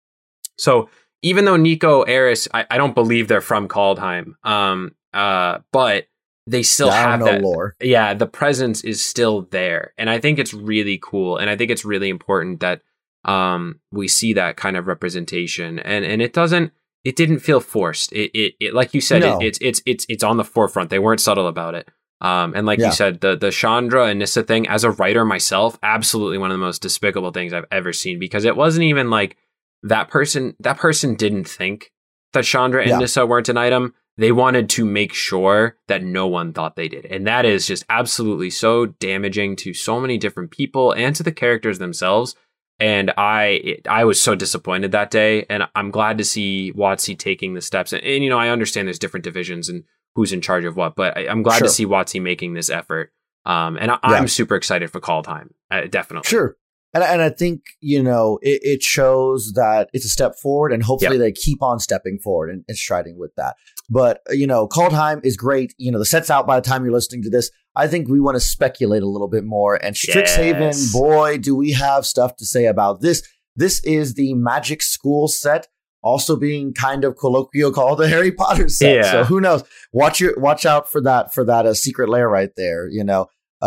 So even though Nico, Eris, I, I don't believe they're from Kaldheim, um, uh, but they still yeah, have that lore. Yeah, the presence is still there. And I think it's really cool. And I think it's really important that um, we see that kind of representation. And and it doesn't, it didn't feel forced. It, it, it like you said, no. it, it's it's it's it's on the forefront. They weren't subtle about it. Um, and like yeah. you said, the the Chandra and Nissa thing, as a writer myself, absolutely one of the most despicable things I've ever seen, because it wasn't even like that person, that person didn't think that Chandra and yeah. Nissa weren't an item. They wanted to make sure that no one thought they did. And that is just absolutely so damaging to so many different people and to the characters themselves. And I it, I was so disappointed that day. And I'm glad to see WotC taking the steps. And, and, you know, I understand there's different divisions and who's in charge of what, but I, I'm glad sure. to see WotC making this effort. Um, and I, yeah. I'm super excited for Kaldheim. Uh, definitely. Sure. And, and I think, you know, it, it shows that it's a step forward, and hopefully yep. they keep on stepping forward and, and striding with that. But, you know, Kaldheim is great. You know, the set's out by the time you're listening to this. I think we want to speculate a little bit more. And Strixhaven, yes. boy, do we have stuff to say about this. This is the Magic School set, also being kind of colloquial called the Harry Potter set. Yeah. So who knows? Watch your watch out for that for that uh, secret lair right there, you know.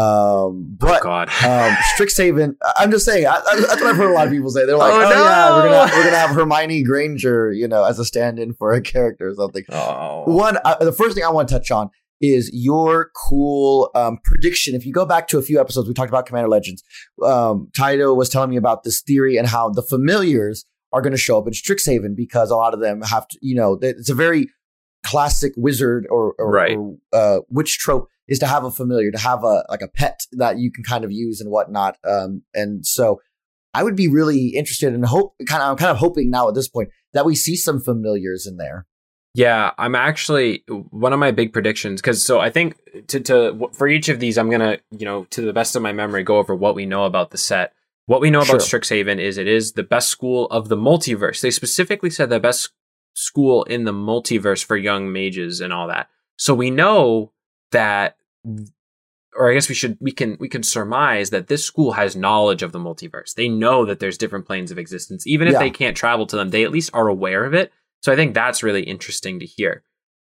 Um, but oh God. um, Strixhaven, I'm just saying, I, I, that's what I've heard a lot of people say. They're like, oh, oh no! yeah, we're gonna we're gonna have Hermione Granger, you know, as a stand-in for a character or something. Oh. One, uh, the first thing I want to touch on is your cool um, prediction. If you go back to a few episodes, we talked about Commander Legends. Um, Taito was telling me about this theory and how the familiars are going to show up in Strixhaven because a lot of them have to, you know, it's a very classic wizard or, or, right. or uh, witch trope is to have a familiar, to have a like a pet that you can kind of use and whatnot. Um, and so I would be really interested in hope, kind of, I'm kind of hoping now at this point that we see some familiars in there. Yeah, I'm actually one of my big predictions, because so I think to to for each of these, I'm gonna, you know, to the best of my memory, go over what we know about the set. What we know about sure. Strixhaven is it is the best school of the multiverse. They specifically said the best school in the multiverse for young mages and all that. So we know that, or I guess we should we can we can surmise that this school has knowledge of the multiverse. They know that there's different planes of existence. Even if yeah. they can't travel to them, they at least are aware of it. So I think that's really interesting to hear.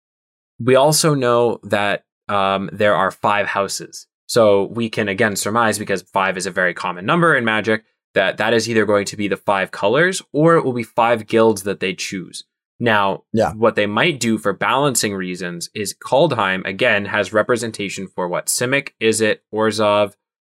We also know that um, there are five houses. So we can again surmise, because five is a very common number in Magic, that that is either going to be the five colors or it will be five guilds that they choose. Now, yeah. what they might do for balancing reasons is Kaldheim, again, has representation for what? Simic, Izzet, Orzhov,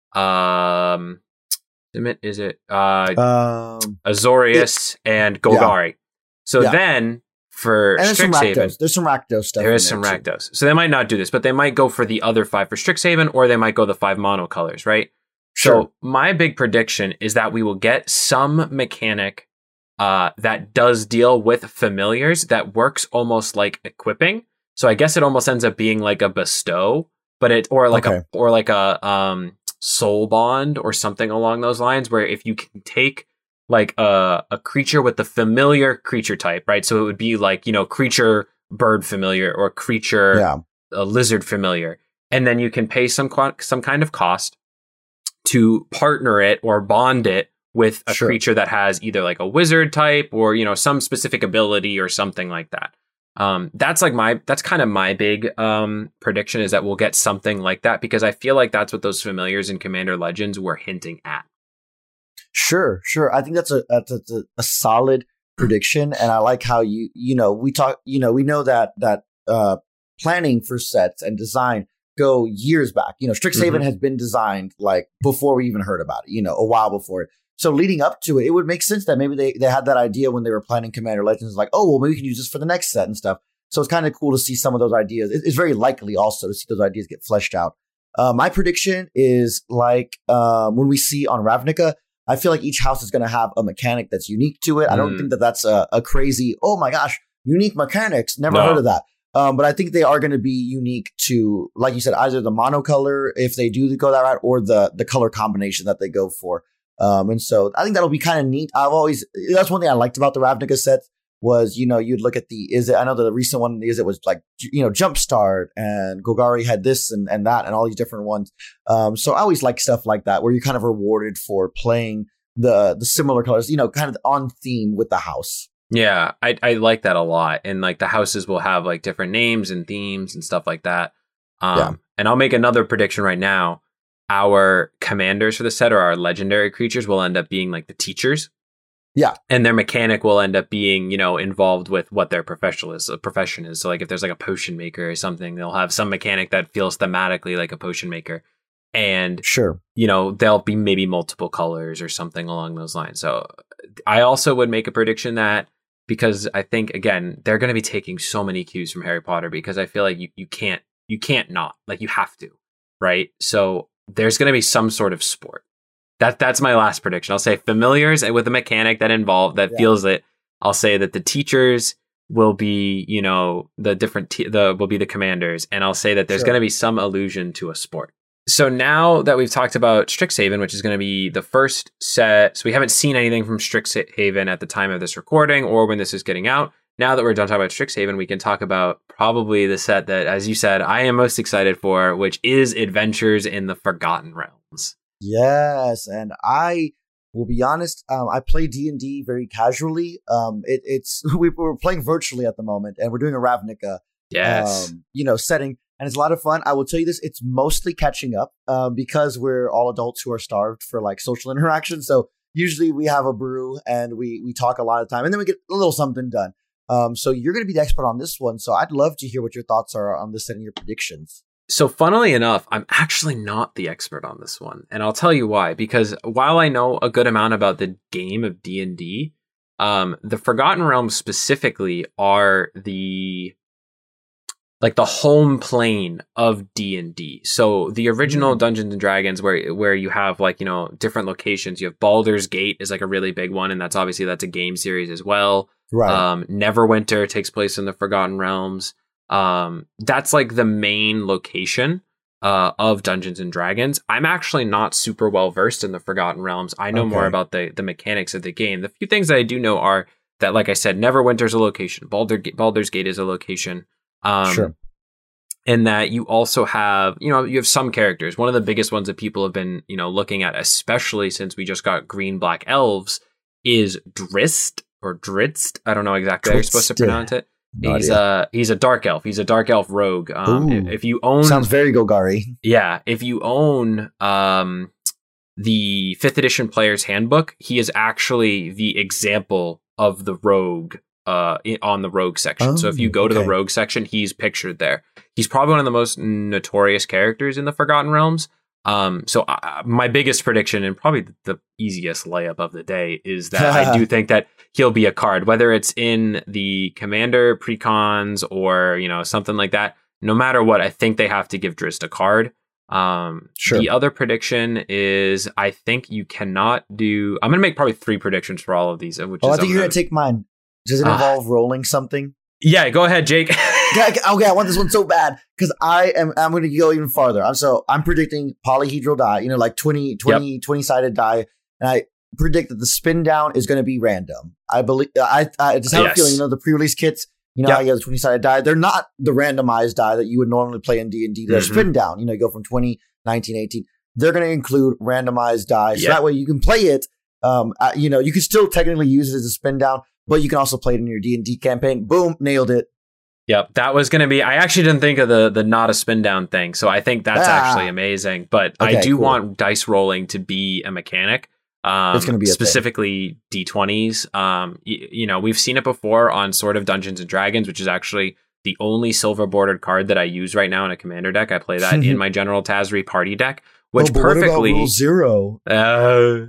um, Simic, Izzet, uh, um, Azorius, it, and Golgari. Yeah. So yeah. then, for and there's some Strixhaven, Rakdos. There's some Rakdos stuff. There is some too. Rakdos. So they might not do this, but they might go for the other five for Strixhaven, or they might go the five monocolors, right? Sure. So my big prediction is that we will get some mechanic uh, that does deal with familiars that works almost like equipping. So I guess it almost ends up being like a bestow, but it or like okay. a or like a um, soul bond or something along those lines, where if you can take like a, a creature with the familiar creature type, right? So it would be like, you know, creature bird familiar or creature Yeah. a lizard familiar. And then you can pay some qu- some kind of cost to partner it or bond it with a Sure. creature that has either like a wizard type or, you know, some specific ability or something like that. Um, that's like my, that's kind of my big um, prediction, is that we'll get something like that, because I feel like that's what those familiars in Commander Legends were hinting at. Sure, sure. I think that's a that's a, a solid prediction, and I like how you you know we talk you know we know that that uh, planning for sets and design go years back. You know, Strixhaven Mm-hmm. has been designed like before we even heard about it. You know, a while before it. So leading up to it, it would make sense that maybe they, they had that idea when they were planning Commander Legends, like, oh, well, maybe we can use this for the next set and stuff. So it's kind of cool to see some of those ideas. It, it's very likely also to see those ideas get fleshed out. Uh, my prediction is like um, when we see on Ravnica, I feel like each house is going to have a mechanic that's unique to it. I don't Mm. think that that's a, a crazy, oh my gosh, unique mechanics. Never No. heard of that. Um, but I think they are going to be unique to, like you said, either the monocolor, if they do go that route, or the the color combination that they go for. Um, and so I think that'll be kind of neat. I've always, that's one thing I liked about the Ravnica sets was, you know, you'd look at the, is it, I know the recent one is it was like, you know, Jumpstart and Golgari had this and, and that and all these different ones. Um, so I always like stuff like that where you're kind of rewarded for playing the, the similar colors, you know, kind of on theme with the house. Yeah, I, I like that a lot. And like the houses will have like different names and themes and stuff like that. Um, Yeah. And I'll make another prediction right now. Our commanders for the set, or our legendary creatures, will end up being like the teachers. Yeah. And their mechanic will end up being, you know, involved with what their professional is, a profession is. So like if there's like a potion maker or something, they'll have some mechanic that feels thematically like a potion maker. And, Sure. you know, there'll be maybe multiple colors or something along those lines. So I also would make a prediction that, because I think, again, they're going to be taking so many cues from Harry Potter, because I feel like you, you can't, you can't not, like you have to, right? So there's going to be some sort of sport. That that's my last prediction. I'll say familiars and with a mechanic that involved that Yeah. feels it. I'll say that the teachers will be, you know, the different te- the will be the commanders, and I'll say that there's Sure. going to be some allusion to a sport. So now that we've talked about Strixhaven, which is going to be the first set, so we haven't seen anything from Strixhaven at the time of this recording or when this is getting out. Now that we're done talking about Strixhaven, we can talk about probably the set that, as you said, I am most excited for, which is Adventures in the Forgotten Realms. Yes, and I will be honest. Um, I play D and D very casually. Um, it, it's we, we're playing virtually at the moment, and we're doing a Ravnica, Yes. um, you know, setting, and it's a lot of fun. I will tell you this: it's mostly catching up um, because we're all adults who are starved for like social interaction. So usually we have a brew and we we talk a lot of time, and then we get a little something done. Um, so you're going to be the expert on this one. So I'd love to hear what your thoughts are on this and your predictions. So funnily enough, I'm actually not the expert on this one, and I'll tell you why. Because while I know a good amount about the game of D and D, um, the Forgotten Realms specifically are the like the home plane of D and D. So the original Mm. Dungeons and Dragons, where where you have like, you know, different locations. You have Baldur's Gate is like a really big one, and that's obviously that's a game series as well. Right. Um, Neverwinter takes place in the Forgotten Realms. Um, that's like the main location uh, of Dungeons and Dragons. I'm actually not super well versed in the Forgotten Realms. I know more Okay. about the the mechanics of the game. The few things that I do know are that, like I said, Neverwinter's a location. Baldur, Baldur's Gate is a location. Um, Sure. And that you also have, you know, you have some characters. One of the biggest ones that people have been, you know, looking at, especially since we just got green black elves, is Drist or Dritzt. I don't know exactly how you're supposed to Dritzt. pronounce it. No he's idea. a he's a dark elf. He's a dark elf rogue. Um, Ooh. if, if you own, Sounds very Golgari. yeah, if you own um the fifth edition player's handbook, he is actually the example of the rogue uh i- on the rogue section. So if you Oh, go to the okay. rogue section, he's pictured there. He's probably one of the most notorious characters in the Forgotten Realms. Um, so uh, my biggest prediction, and probably the easiest layup of the day, is that I do think that he'll be a card, whether it's in the Commander precons or, you know, something like that. No matter what, I think they have to give Drist a card. Um, Sure. The other prediction is I think you cannot do. I'm going to make probably three predictions for all of these. Which Oh, is I think I'm you're gonna- gonna take mine. Does it Ah. involve rolling something? Yeah, go ahead, Jake. Okay, okay, okay, I want this one so bad because I am. I'm going to go even farther. I'm so I'm predicting polyhedral die. You know, like twenty, twenty, twenty sided die, and I predict that the spin down is going to be random. I believe. I, I just have Yes. a feeling. You know, the pre-release kits. You know, Yep. how you have the twenty sided die. They're not the randomized die that you would normally play in D and D. They're Mhm. spin down. You know, you go from twenty, nineteen, eighteen. They're going to include randomized die, so Yep. that way you can play it. Um, uh, you know, you can still technically use it as a spin down, but you can also play it in your D and D campaign. Boom, nailed it. Yep, that was going to be. I actually didn't think of the the not a spin down thing, so I think that's Ah. actually amazing. But I Okay, do cool. want dice rolling to be a mechanic. Um, It's gonna be a thing. specifically D twenties. Um, y- you know, we've seen it before on Sword of Dungeons and Dragons, which is actually the only silver bordered card that I use right now in a commander deck. I play that in my General Tazri party deck, which Oh, but what about perfectly. rule zero? Uh,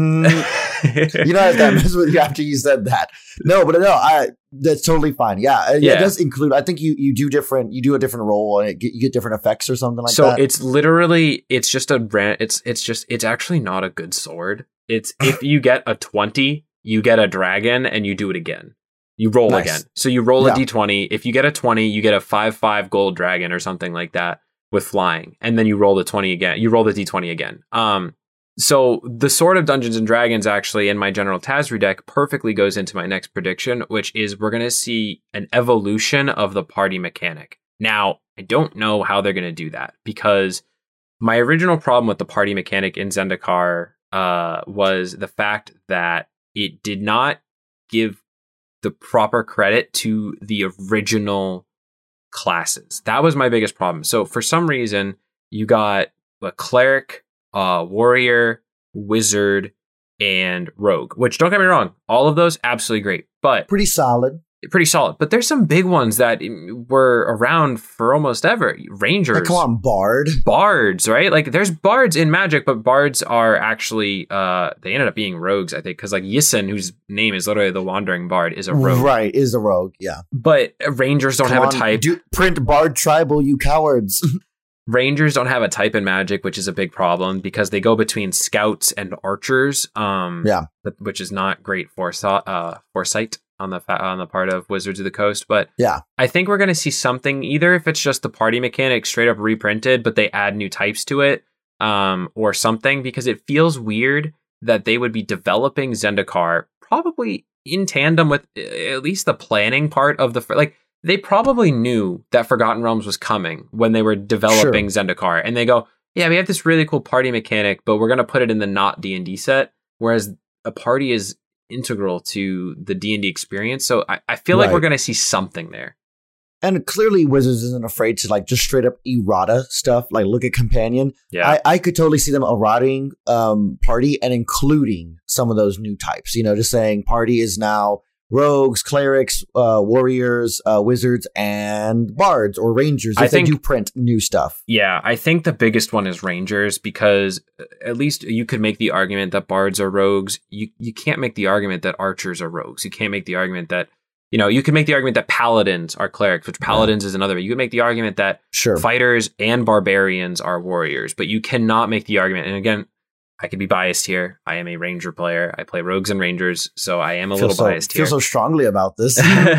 Mm, you know, that mess with you after you said that. No, but no, I that's totally fine. Yeah, it, Yeah. it does include. I think you you do different. You do a different role, and it, get- you get different effects or something like so that. it's literally it's just a brand. It's it's just it's actually not a good sword. It's if you get a twenty, you get a dragon, and you do it again. You roll Nice. again. So you roll Yeah. a d twenty. If you get a twenty, you get a five five gold dragon or something like that with flying, and then you roll the twenty again. You roll the d twenty again. Um. So the Sword of Dungeons and Dragons actually in my General Tazri deck perfectly goes into my next prediction, which is we're going to see an evolution of the party mechanic. Now, I don't know how they're going to do that because my original problem with the party mechanic in Zendikar uh, was the fact that it did not give the proper credit to the original classes. That was my biggest problem. So for some reason, you got a cleric, uh, warrior, wizard, and rogue, which don't get me wrong, all of those absolutely great, but pretty solid. pretty solid. But there's some big ones that were around for almost ever. Rangers, Like, come on, Bard. bards, right? Like there's bards in Magic, but bards are actually uh they ended up being rogues, I think, because like Yissen, whose name is literally the Wandering Bard, is a rogue. Right, is a rogue. Yeah. But Rangers don't Come have on, a type. Do, print Bard tribal, you cowards. Rangers don't have a type in Magic, which is a big problem because they go between scouts and archers. Um, Yeah. but, which is not great foresight, uh, foresight on the fa- on the part of Wizards of the Coast. But Yeah. I think we're going to see something, either if it's just the party mechanic straight up reprinted, but they add new types to it, um, or something, because it feels weird that they would be developing Zendikar probably in tandem with uh, at least the planning part of the fir- like. They probably knew that Forgotten Realms was coming when they were developing Zendikar, and they go, "Yeah, we have this really cool party mechanic, but we're going to put it in the not D and D set." Whereas a party is integral to the D and D experience, so I, I feel like Right. we're going to see something there. And clearly, Wizards isn't afraid to like just straight up errata stuff. Like, look at Companion. Yeah, I, I could totally see them errating um, party and including some of those new types. You know, just saying party is now rogues, clerics, uh, warriors, uh, wizards, and bards or rangers. If I they think- do print new stuff. yeah. I think the biggest one is Rangers because at least you could make the argument that bards are rogues. You you can't make the argument that archers are rogues. You can't make the argument that you know you can make the argument that paladins are clerics, which paladins is another. You could make the argument that Sure. fighters and barbarians are warriors, but you cannot make the argument. And again, I could be biased here. I am a ranger player. I play rogues and rangers, so I am a feel little so, biased feel here. so strongly about this.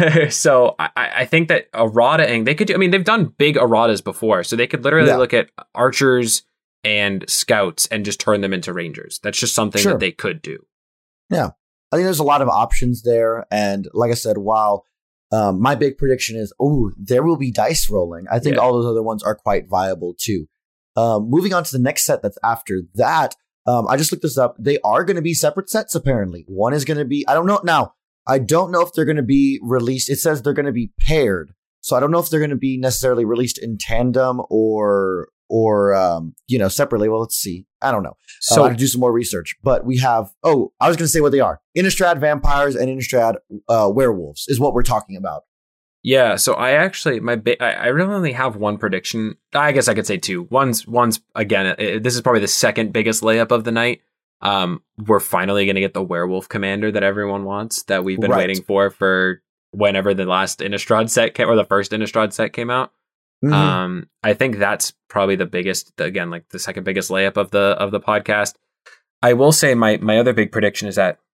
So I, I think that errataing, they could do, I mean, they've done big erratas before, so they could literally Yeah. look at archers and scouts and just turn them into rangers. That's just something Sure. that they could do. I think there's a lot of options there. And like I said, while um, my big prediction is, oh, there will be dice rolling. I think Yeah. all those other ones are quite viable too. Um, moving on to the next set that's after that. Um, I just looked this up. They are going to be separate sets, apparently. One is going to be, I don't know. Now, I don't know if they're going to be released. It says they're going to be paired. So I don't know if they're going to be necessarily released in tandem or, or, um, you know, separately. Well, let's see. I don't know. So So I have to do some more research. But we have, oh, I was going to say what they are. Innistrad vampires and Innistrad uh, werewolves is what we're talking about. yeah, so I actually my ba- I, I really only have one prediction. I guess I could say two. One's one's again. uh, This is probably the second biggest layup of the night. Um, we're finally going to get the werewolf commander that everyone wants, that we've been Right. waiting for for whenever the last Innistrad set came, or the first Innistrad set came out. Mhm. Um, I think that's probably the biggest, again, like the second biggest layup of the of the podcast. I will say my my other big prediction is that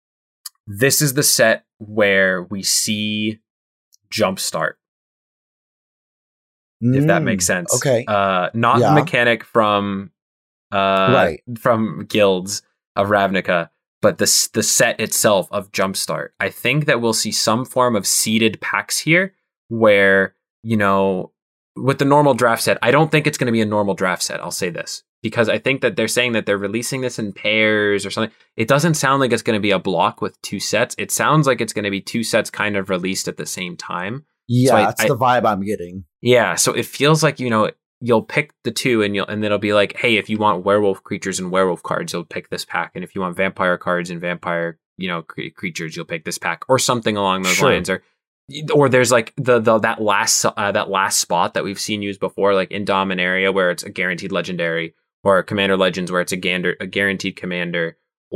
this is the set where we see Jumpstart, if that Mm, makes sense. Okay. Uh, not Yeah. the mechanic from uh Right. from Guilds of Ravnica, but the the set itself of Jumpstart. I think that we'll see some form of seeded packs here where, you know, with the normal draft set, I don't think it's going to be a normal draft set. I'll say this because I think that they're saying that they're releasing this in pairs or something. It doesn't sound like it's going to be a block with two sets. It sounds like it's going to be two sets kind of released at the same time. Yeah, so I, that's I, the vibe I'm getting. Yeah, so it feels like, you know, you'll pick the two and you'll and it'll be like, hey, if you want werewolf creatures and werewolf cards, you'll pick this pack, and if you want vampire cards and vampire, you know, cre- creatures, you'll pick this pack, or something along those Sure. lines, or or there's like the, the that last uh, that last spot that we've seen used before, like in Dominaria, where it's a guaranteed legendary, or Commander Legends where it's a gander a guaranteed commander,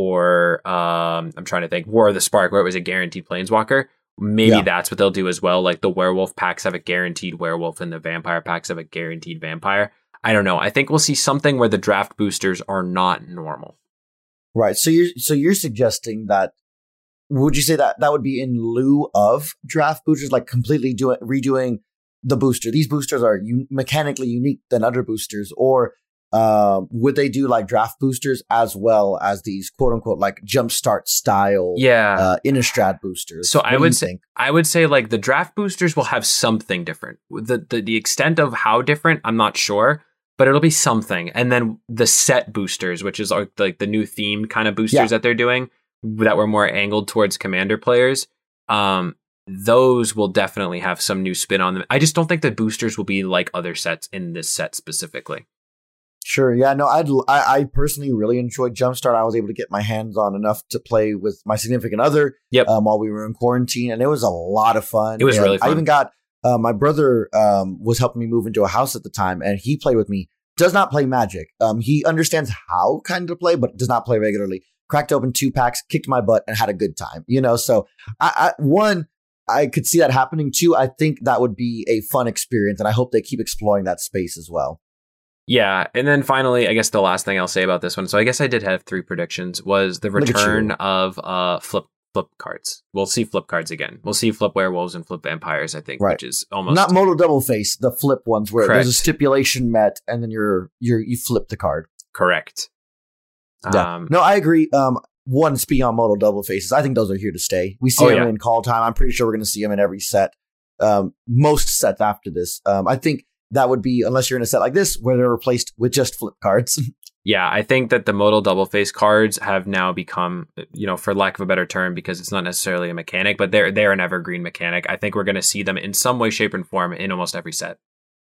or um I'm trying to think, War of the Spark where it was a guaranteed planeswalker. Maybe Yeah. that's what they'll do as well. Like the werewolf packs have a guaranteed werewolf and the vampire packs have a guaranteed vampire. I don't know. I think we'll see something where the draft boosters are not normal. Right. So you're so you're suggesting that, would you say that that would be in lieu of draft boosters, like completely doing redoing the booster? These boosters are un- mechanically unique than other boosters, or uh, would they do like draft boosters as well as these quote unquote like jumpstart style Yeah. uh, Innistrad boosters? So What I do would you say think? I would say like the draft boosters will have something different. The, the the extent of how different, I'm not sure, but it'll be something. And then the set boosters, which is like, like the new themed kind of boosters Yeah. that they're doing, that were more angled towards commander players. Um, those will definitely have some new spin on them. I just don't think the boosters will be like other sets in this set specifically. Sure. Yeah. No, I'd, I, I personally really enjoyed Jumpstart. I was able to get my hands on enough to play with my significant other Yep. um, while we were in quarantine, and it was a lot of fun. It was And really fun. I even got uh, my brother um, was helping me move into a house at the time, and he played with me. Does not play Magic. Um, he understands how kind of play, but does not play regularly. Cracked open two packs, kicked my butt, and had a good time. You know, so I, I one. I could see that happening. Two, I think that would be a fun experience, and I hope they keep exploring that space as well. Yeah, and then finally, I guess the last thing I'll say about this one, so I guess I did have three predictions, was the Look at return you. of uh flip flip cards. We'll see flip cards again. We'll see flip werewolves and flip vampires, I think, Right. which is almost Not modal double face, the flip ones where Correct. there's a stipulation met, and then you're you're you flip the card. correct. Yeah. Um, No, I agree. Um, one speaking on modal double faces, I think those are here to stay. We see Oh, them yeah. in call time. I'm pretty sure we're going to see them in every set. Um, most sets after this. Um, I think that would be, unless you're in a set like this where they're replaced with just flip cards. Yeah, I think that the modal double face cards have now become, you know, for lack of a better term, because it's not necessarily a mechanic, but they're they're an evergreen mechanic. I think we're going to see them in some way, shape, and form in almost every set.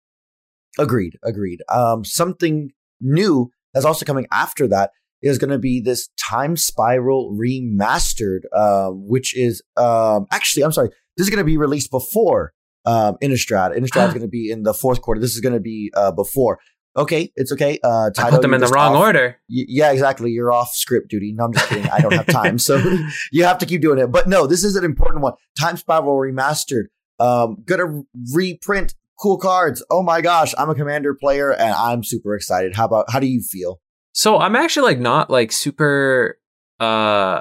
Agreed. Agreed. Um, something new that's also coming after that is going to be this Time Spiral Remastered, uh, which is um, actually, I'm sorry, this is going to be released before um, Innistrad. Innistrad is going to be in the fourth quarter. This is going to be uh, before. Okay, it's okay. Uh, I Tydo, put them you're in the just wrong off- order. Y- Yeah, exactly. You're off script duty. No, I'm just kidding. I don't have time. So you have to keep doing it. But no, this is an important one. Time Spiral Remastered. Um, gonna reprint cool cards. Oh my gosh, I'm a Commander player and I'm super excited. How about, how do you feel? So I'm actually like not like super uh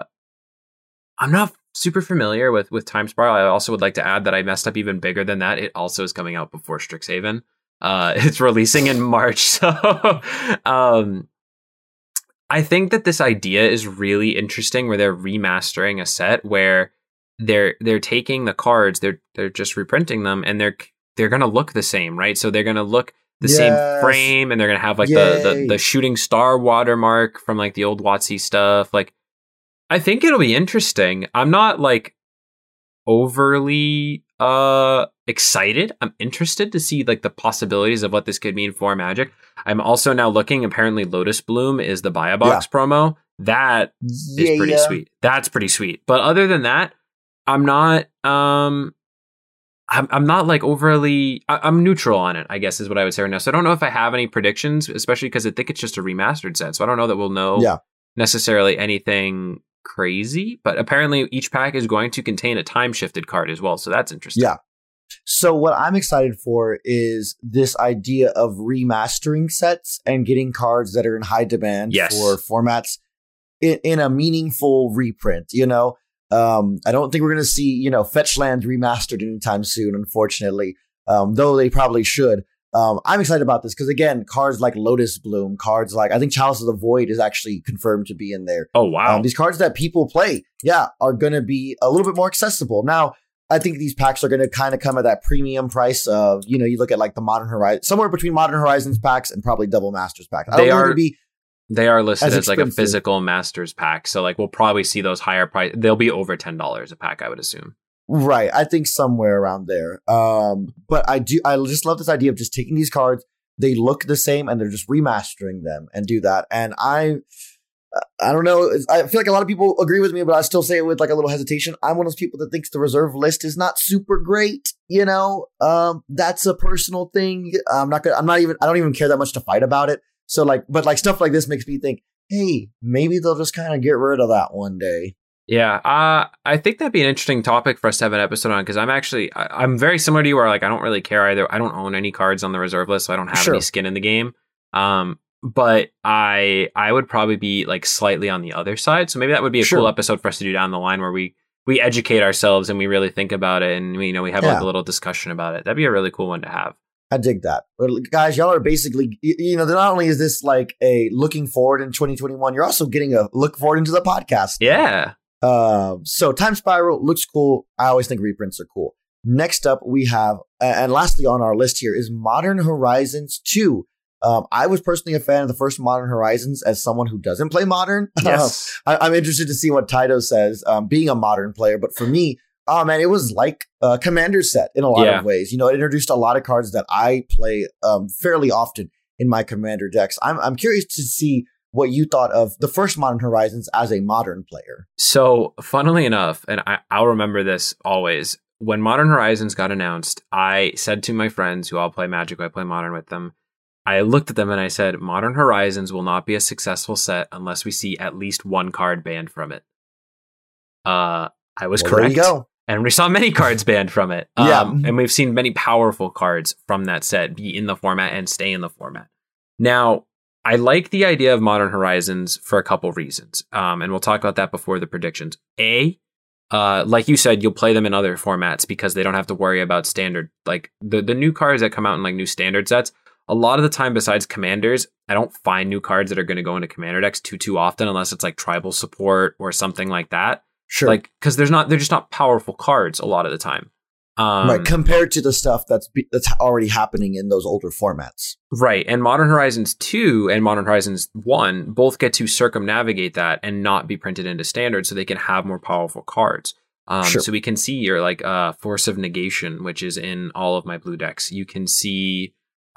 I'm not super familiar with with Time Spiral. I also would like to add that I messed up even bigger than that. It also is coming out before Strixhaven. Uh it's releasing in March. So um I think that this idea is really interesting where they're remastering a set where they're they're taking the cards, they're they're just reprinting them, and they're they're going to look the same, right? So they're going to look the Yes. same frame, and they're going to have like the, the Yay. the shooting star watermark from like the old WotC stuff. Like, I think it'll be interesting. I'm not like overly uh excited. I'm interested to see like the possibilities of what this could mean for Magic. I'm also now looking, apparently Lotus Bloom is the buy a box promo. That is Yeah, pretty yeah. sweet. That's pretty sweet. But other than that, I'm not um I'm I'm not like overly I, I'm neutral on it, I guess is what I would say right now. So I don't know if I have any predictions, especially because I think it's just a remastered set. So I don't know that we'll know Yeah. necessarily anything crazy, but apparently each pack is going to contain a time shifted card as well. So that's interesting. Yeah. So what I'm excited for is this idea of remastering sets and getting cards that are in high demand Yes. for formats in, in a meaningful reprint. You know, um, I don't think we're going to see, you know, Fetch Lands remastered anytime soon, unfortunately, um, though they probably should. um, I'm excited about this because again, cards like Lotus Bloom, cards like I think Chalice of the Void is actually confirmed to be in there. Oh wow! Um, these cards that people play, yeah, are going to be a little bit more accessible. Now, I think these packs are going to kind of come at that premium price of, you know, you look at like the Modern Horizon, somewhere between Modern Horizons packs and probably Double Masters packs. I They don't are- want to be. They are listed as as, like a expensive. physical Masters pack, so like we'll probably see those higher price. They'll be over ten dollars a pack, I would assume. Right. I think somewhere around there. Um, but I do, I just love this idea of just taking these cards. They look the same and they're just remastering them and do that. And I, I don't know. I feel like a lot of people agree with me, but I still say it with like a little hesitation. I'm one of those people that thinks the reserve list is not super great. You know, um, that's a personal thing. I'm not gonna, I'm not even, I don't even care that much to fight about it. So like, but like stuff like this makes me think, hey, maybe they'll just kind of get rid of that one day. Yeah, uh, I think that'd be an interesting topic for us to have an episode on because I'm actually I, I'm very similar to you where like I don't really care either. I don't own any cards on the reserve list, so I don't have Sure. any skin in the game. Um, but I I would probably be like slightly on the other side, so maybe that would be a Sure. cool episode for us to do down the line where we we educate ourselves and we really think about it and we you know we have Yeah. like a little discussion about it. That'd be a really cool one to have. I dig that. But guys, y'all are basically, you you know, not only is this like a looking forward in twenty twenty-one, you're also getting a look forward into the podcast. Yeah. Um, so Time Spiral looks cool. I always think reprints are cool. Next up, we have, and lastly on our list here is Modern Horizons two. Um, I was personally a fan of the first Modern Horizons as someone who doesn't play Modern. Yes. I, I'm interested to see what Taito says, um, being a Modern player. But for me, oh man, it was like a Commander set in a lot Yeah. of ways. You know, it introduced a lot of cards that I play um, fairly often in my Commander decks. I'm I'm curious to see what you thought of the first Modern Horizons as a Modern player. So, funnily enough, and I, I'll remember this always, when Modern Horizons got announced, I said to my friends who all play Magic, who I play Modern with them, I looked at them and I said, Modern Horizons will not be a successful set unless we see at least one card banned from it. Uh, I was Well, correct. There you go. And we saw many cards banned from it. Yeah. Um, and we've seen many powerful cards from that set be in the format and stay in the format. Now, I like the idea of Modern Horizons for a couple reasons. Um, and we'll talk about that before the predictions. A, uh, like you said, you'll play them in other formats because they don't have to worry about standard. Like the, the new cards that come out in like new standard sets, a lot of the time besides Commanders, I don't find new cards that are going to go into Commander decks too, too often unless it's like tribal support or something like that. Sure. Like, because there's not, they're just not powerful cards a lot of the time. Um, right, compared to the stuff that's be, that's already happening in those older formats. Right. And Modern Horizons two and Modern Horizons one both get to circumnavigate that and not be printed into standard so they can have more powerful cards. Um, Sure. So we can see your like uh, Force of Negation, which is in all of my blue decks. You can see,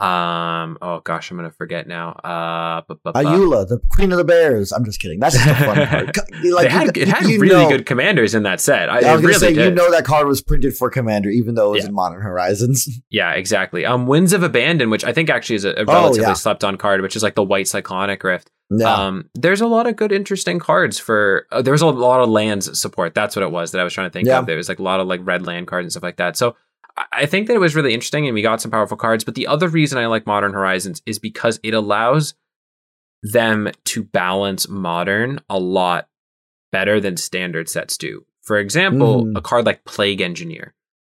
um, oh gosh, I'm going to forget now. Uh, bu- bu- bu- Ayula, the Queen of the Bears. I'm just kidding. That's just a fun card. Co- Like, They had, you- it had you really know- good commanders in that set. I, I was it going to really say, did. you know that card was printed for Commander, even though it was Yeah. in Modern Horizons. Yeah, exactly. Um, Winds of Abandon, which I think actually is a, a relatively yeah. slept on card, which is like the white Cyclonic Rift. Yeah. Um, there's a lot of good, interesting cards for. Uh, there was a lot of lands support. That's what it was that I was trying to think Yeah. of. There was like a lot of like red land cards and stuff like that. So I, I think that it was really interesting, and we got some powerful cards. But the other reason I like Modern Horizons is because it allows them to balance Modern a lot better than standard sets do. For example, Mhm. a card like Plague Engineer,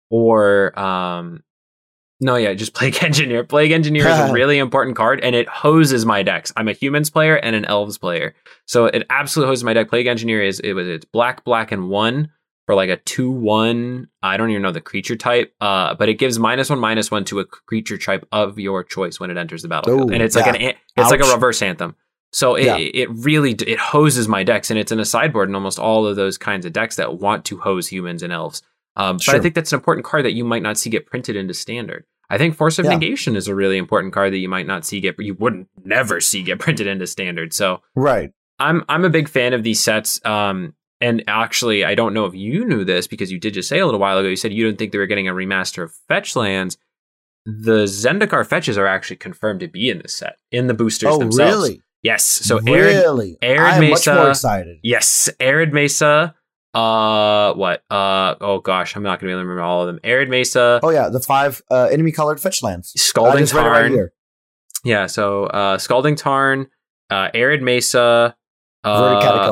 or um, no, yeah, just Plague Engineer. Plague Engineer is a really important card, and it hoses my decks. I'm a humans player and an elves player, so it absolutely hoses my deck. Plague Engineer is it was it's black, black, and one for like a two one. I don't even know the creature type, uh, but it gives minus one, minus one to a creature type of your choice when it enters the battlefield, Ooh, and it's yeah. like an an- it's like a Ouch. reverse anthem. So it, Yeah. it really it hoses my decks, and it's in a sideboard in almost all of those kinds of decks that want to hose humans and elves. Um, but Sure. I think that's an important card that you might not see get printed into standard. I think Force of Yeah. Negation is a really important card that you might not see get, you wouldn't never see get printed into standard. So Right. I'm I'm a big fan of these sets. Um, and actually, I don't know if you knew this because you did just say a little while ago. You said you didn't think they were getting a remaster of Fetch Lands. The Zendikar fetches are actually confirmed to be in this set in the boosters Oh, themselves. really? Yes. So Arid, really? Arid I'm Mesa- much more excited. yes, Arid Mesa. Uh, what? Uh, oh gosh, I'm not gonna be able to remember all of them. Arid Mesa, Oh, yeah. The five uh, enemy colored fetch lands. I Scalding just read it right Tarn. here. Yeah, so uh, Scalding Tarn, uh, Arid Mesa, Verdant uh, Catacombs.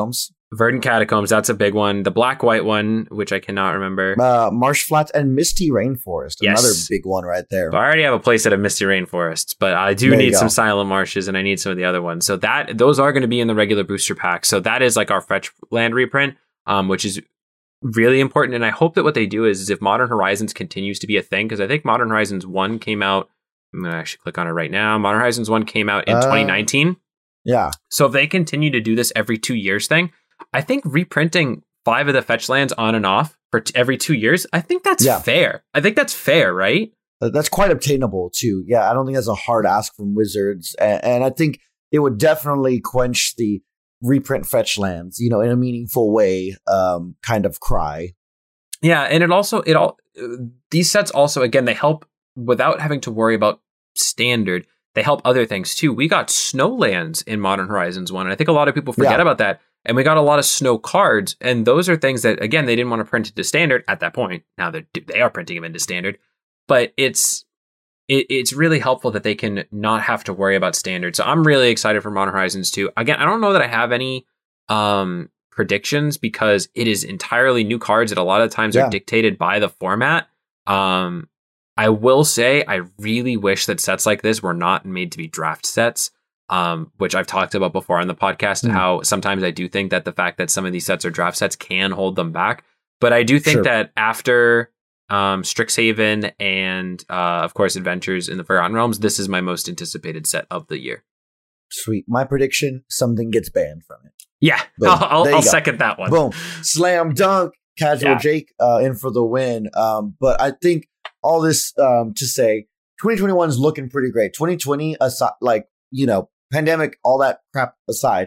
Verdant Catacombs, that's a big one. The black white one, which I cannot remember. Uh, Marsh Flats and Misty Rainforest, Yes. another big one right there. So I already have a playset of Misty Rainforests, but I do There you need go. some Silent Marshes, and I need some of the other ones. So that those are going to be in the regular booster pack. So that is like our Fetch Land reprint, um, which is really important. And I hope that what they do is, is if Modern Horizons continues to be a thing, because I think Modern Horizons one came out. I'm going to actually click on it right now. Modern Horizons one came out in Uh, twenty nineteen. Yeah. So if they continue to do this every two years thing, I think reprinting five of the fetch lands on and off for t- every two years, I think that's Yeah. fair. I think that's fair, right? Uh, That's quite obtainable too. Yeah, I don't think that's a hard ask from Wizards, and, and I think it would definitely quench the reprint fetch lands, you know, in a meaningful way, um, kind of cry. Yeah, and it also it all these sets also again they help without having to worry about standard. They help other things too. We got Snowlands in Modern Horizons one, and I think a lot of people forget Yeah. about that. And we got a lot of snow cards, and those are things that again they didn't want to print into standard at that point. Now they they are printing them into standard, but it's it, it's really helpful that they can not have to worry about standard. So I'm really excited for Modern Horizons two. Again, I don't know that I have any um, predictions because it is entirely new cards that a lot of times Yeah. are dictated by the format. Um, I will say I really wish that sets like this were not made to be draft sets, um, which I've talked about before on the podcast, Mm. how sometimes I do think that the fact that some of these sets are draft sets can hold them back. But I do think Sure. that after um, Strixhaven and, uh, of course, Adventures in the Forgotten Realms, this is my most anticipated set of the year. Sweet. My prediction: something gets banned from it. Yeah, Boom. I'll, I'll, There you I'll go. second that one. Boom, slam dunk. Casual Yeah. Jake uh, in for the win. Um, but I think all this um, to say, twenty twenty-one is looking pretty great. twenty twenty, aside, like you know, pandemic, all that crap aside,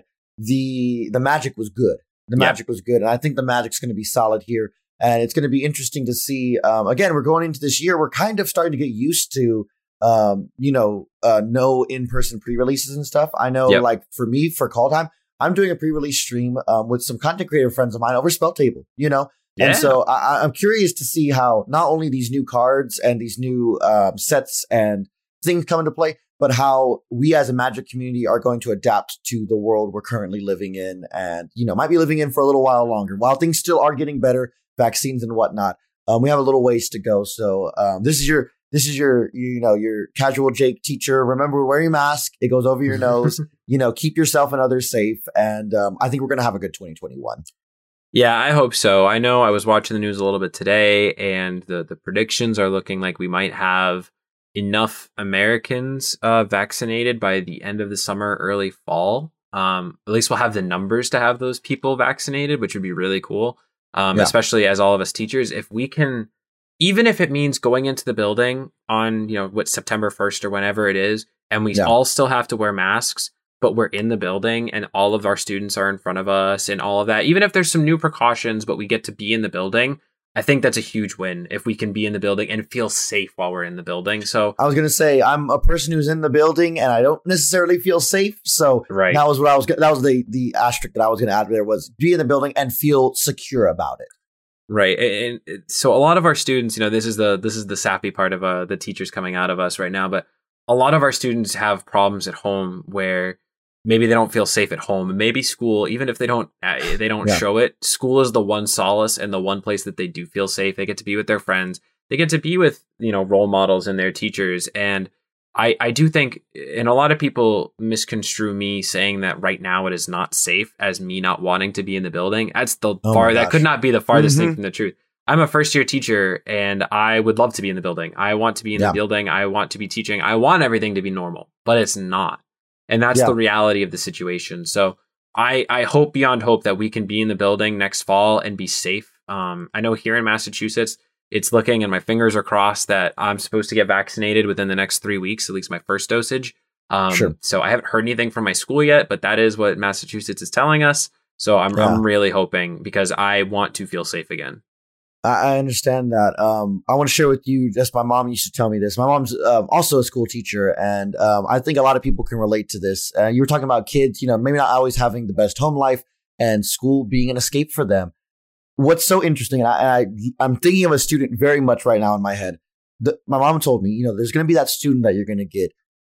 the the magic was good. The Yep. magic was good, and I think the magic's going to be solid here. And it's going to be interesting to see. Um, again, we're going into this year. We're kind of starting to get used to, um, you know, uh, no in-person pre-releases and stuff. I know, Yep. like for me, for Call Time, I'm doing a pre-release stream um, with some content creator friends of mine over Spell Table. You know, Yeah. and so I, I'm curious to see how not only these new cards and these new um, sets and things come into play, but how we as a Magic community are going to adapt to the world we're currently living in, and you know, might be living in for a little while longer. While things still are getting better, vaccines and whatnot, um, we have a little ways to go. So um, this is your this is your you know your casual Jake teacher. Remember, wear your mask; it goes over your nose. You know, keep yourself and others safe, and um, I think we're gonna have a good twenty twenty-one. Yeah, I hope so. I know I was watching the news a little bit today, and the, the predictions are looking like we might have enough Americans uh, vaccinated by the end of the summer, early fall. Um, at least we'll have the numbers to have those people vaccinated, which would be really cool. Um, Yeah. Especially as all of us teachers, if we can, even if it means going into the building on, you know, what, September first or whenever it is, and we Yeah. all still have to wear masks, but we're in the building and all of our students are in front of us and all of that, even if there's some new precautions, but we get to be in the building, I think that's a huge win if we can be in the building and feel safe while we're in the building. So I was gonna say I'm a person who's in the building and I don't necessarily feel safe. So Right. that was what I was. That was the the asterisk that I was gonna add there was be in the building and feel secure about it. Right. And and so a lot of our students, you know, this is the this is the sappy part of uh, the teachers coming out of us right now, but a lot of our students have problems at home where maybe they don't feel safe at home. Maybe school, even if they don't uh, they don't Yeah. show it, school is the one solace and the one place that they do feel safe. They get to be with their friends. They get to be with, you know, role models and their teachers. And I, I do think, and a lot of people misconstrue me saying that right now it is not safe as me not wanting to be in the building. That's the Oh far, my that gosh. could not be the farthest thing Mhm. from the truth. I'm a first year teacher and I would love to be in the building. I want to be in Yeah. the building. I want to be teaching. I want everything to be normal, but it's not. And that's Yeah. the reality of the situation. So I, I hope beyond hope that we can be in the building next fall and be safe. Um, I know here in Massachusetts, it's looking, and my fingers are crossed, that I'm supposed to get vaccinated within the next three weeks, at least my first dosage. Um, Sure. So I haven't heard anything from my school yet, but that is what Massachusetts is telling us. So I'm, Yeah. I'm really hoping, because I want to feel safe again. I I understand that. Um, I want to share with you, just my mom used to tell me this. My mom's um, also a school teacher, and um, I think a lot of people can relate to this. Uh, you were talking about kids, you know, maybe not always having the best home life and school being an escape for them. What's so interesting, and I, I, I'm thinking of a student very much right now in my head. The, my mom told me, you know, there's going to be that student that you're going to get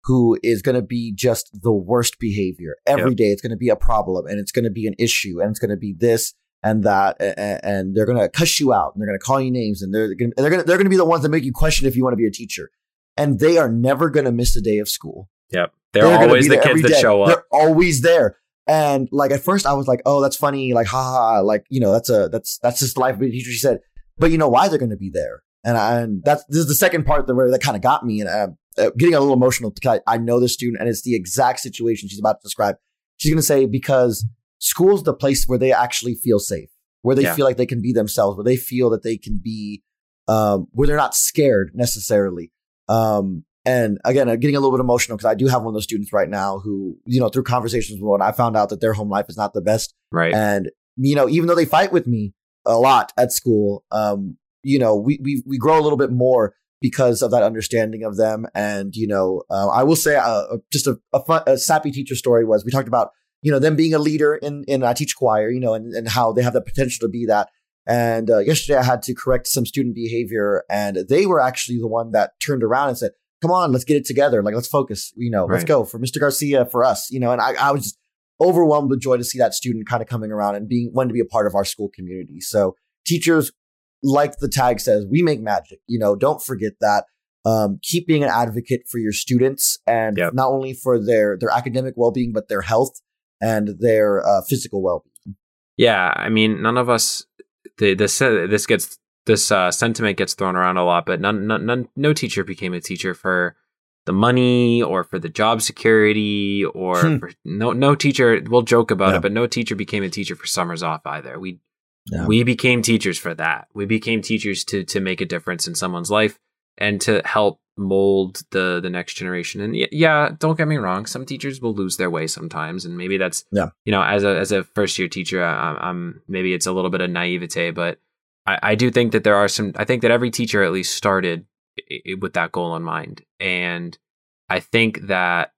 who is going to be just the worst behavior. Every Yep. day it's going to be a problem, and it's going to be an issue, and it's going to be this and that, and, and they're going to cuss you out, and they're going to call you names, and they're going to, they're going to, they're going to be the ones that make you question if you want to be a teacher. And they are never going to miss a day of school. Yep. They're, They're gonna always be the there kids every that day. show up. They're always there. And like at first I was like, oh, that's funny. Like, ha ha, ha. Like, you know, that's a, that's, that's just the life of a teacher. She said, but you know why they're going to be there. And I, and that's, this is the second part that where that kind of got me, and uh, uh, getting a little emotional because I, I know the student, and it's the exact situation she's about to describe. She's going to say, because school's the place where they actually feel safe, where they Yeah. feel like they can be themselves, where they feel that they can be, um, where they're not scared necessarily. Um, And again, I'm getting a little bit emotional because I do have one of those students right now who, you know, through conversations with one, I found out that their home life is not the best. Right. And, you know, even though they fight with me a lot at school, um, you know, we, we, we grow a little bit more because of that understanding of them. And, you know, uh, I will say uh, just a, a, fun, a sappy teacher story was we talked about, you know, them being a leader in, in I teach choir, you know, and, and how they have the potential to be that. And uh, yesterday I had to correct some student behavior, and they were actually the one that turned around and said, come on, let's get it together. Like, let's focus, you know, let's Right. go for Mister Garcia, for us, you know, and I, I was just overwhelmed with joy to see that student kind of coming around and being wanting to be a part of our school community. So teachers, like the tag says, we make magic, you know, don't forget that. Um, keep being an advocate for your students, and Yep. not only for their, their academic well-being, but their health and their uh, physical well-being. Yeah. I mean, none of us, the, this, uh, this gets, this uh, sentiment gets thrown around a lot, but none, none, none, no teacher became a teacher for the money or for the job security or Hmm. for, no, no teacher, we'll joke about Yeah. it, but no teacher became a teacher for summers off either. We, Yeah. we became teachers for that. We became teachers to, to make a difference in someone's life and to help mold the, the next generation. And y- yeah, don't get me wrong. Some teachers will lose their way sometimes. And maybe that's, Yeah. you know, as a, as a first year teacher, I, I'm, maybe it's a little bit of naivete, but I, I do think that there are some, I think that every teacher at least started i- i- with that goal in mind. And I think that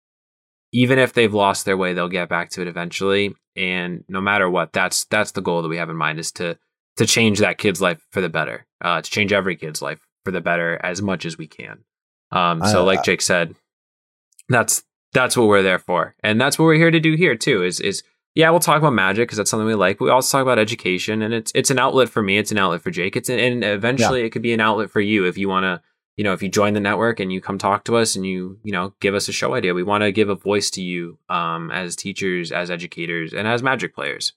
even if they've lost their way, they'll get back to it eventually. And no matter what, that's, that's the goal that we have in mind, is to, to change that kid's life for the better, uh, to change every kid's life for the better as much as we can. Um, so I- like I- Jake said, that's, that's what we're there for. And that's what we're here to do here too, is, is, yeah, we'll talk about magic because that's something we like. We also talk about education, and it's it's an outlet for me. It's an outlet for Jake. It's an, and eventually it could be an outlet for you if you want to, you know, if you join the network and you come talk to us and you, you know, give us a show idea. We want to give a voice to you um, as teachers, as educators, and as Magic players.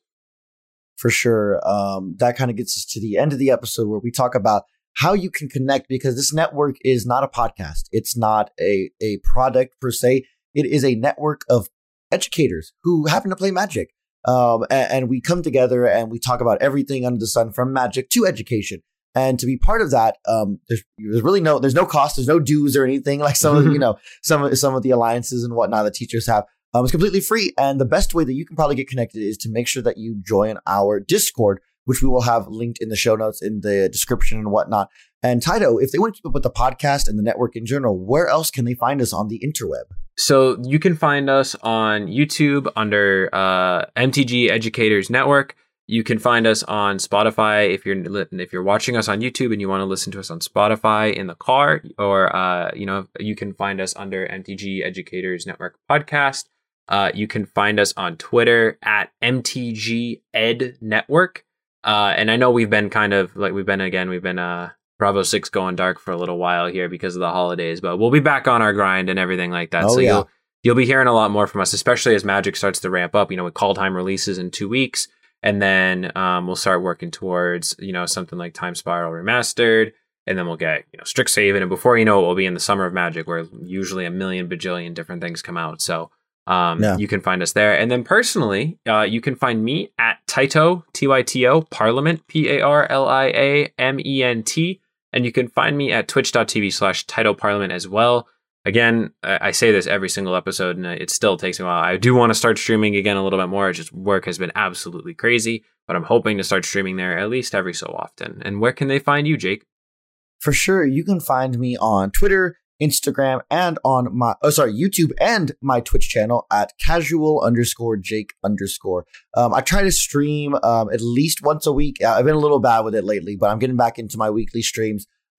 For sure. Um, that kind of gets us to the end of the episode where we talk about how you can connect, because this network is not a podcast. It's not a, a product per se. It is a network of educators who happen to play Magic. Um, and, and we come together and we talk about everything under the sun, from Magic to education. And to be part of that, um, there's, there's really no, there's no cost, there's no dues or anything like some of, you know, some of, some of the alliances and whatnot that teachers have. Um, it's completely free. And the best way that you can probably get connected is to make sure that you join our Discord, which we will have linked in the show notes, in the description and whatnot. And Taito, if they want to keep up with the podcast and the network in general, where else can they find us on the interweb? So you can find us on YouTube under uh, M T G Educators Network. You can find us on Spotify if you're if you're watching us on YouTube and you want to listen to us on Spotify in the car, or uh, you know, you can find us under M T G Educators Network Podcast. Uh, you can find us on Twitter at M T G Ed Network. Uh, and I know we've been kind of like we've been again we've been uh. Bravo six going dark for a little while here because of the holidays, but we'll be back on our grind and everything like that. Oh, so yeah. you'll you'll be hearing a lot more from us, especially as Magic starts to ramp up. You know, with call time releases in two weeks, and then um, we'll start working towards, you know, something like Time Spiral Remastered, and then we'll get, you know, Strixhaven, and before you know it, we'll be in the summer of Magic, where usually a million bajillion different things come out. So um, Yeah. you can find us there, and then personally, uh, you can find me at Tyto T Y T O Parliament P A R L I A M E N T. And you can find me at twitch.tv slash Title Parliament as well. Again, I say this every single episode, and it still takes me a while. I do want to start streaming again a little bit more. It's just work has been absolutely crazy, but I'm hoping to start streaming there at least every so often. And where can they find you, Jake? For sure, you can find me on Twitter, Instagram, and on my, oh, sorry, YouTube and my Twitch channel at casual underscore Jake underscore. Um, I try to stream um, at least once a week. I've been a little bad with it lately, but I'm getting back into my weekly streams.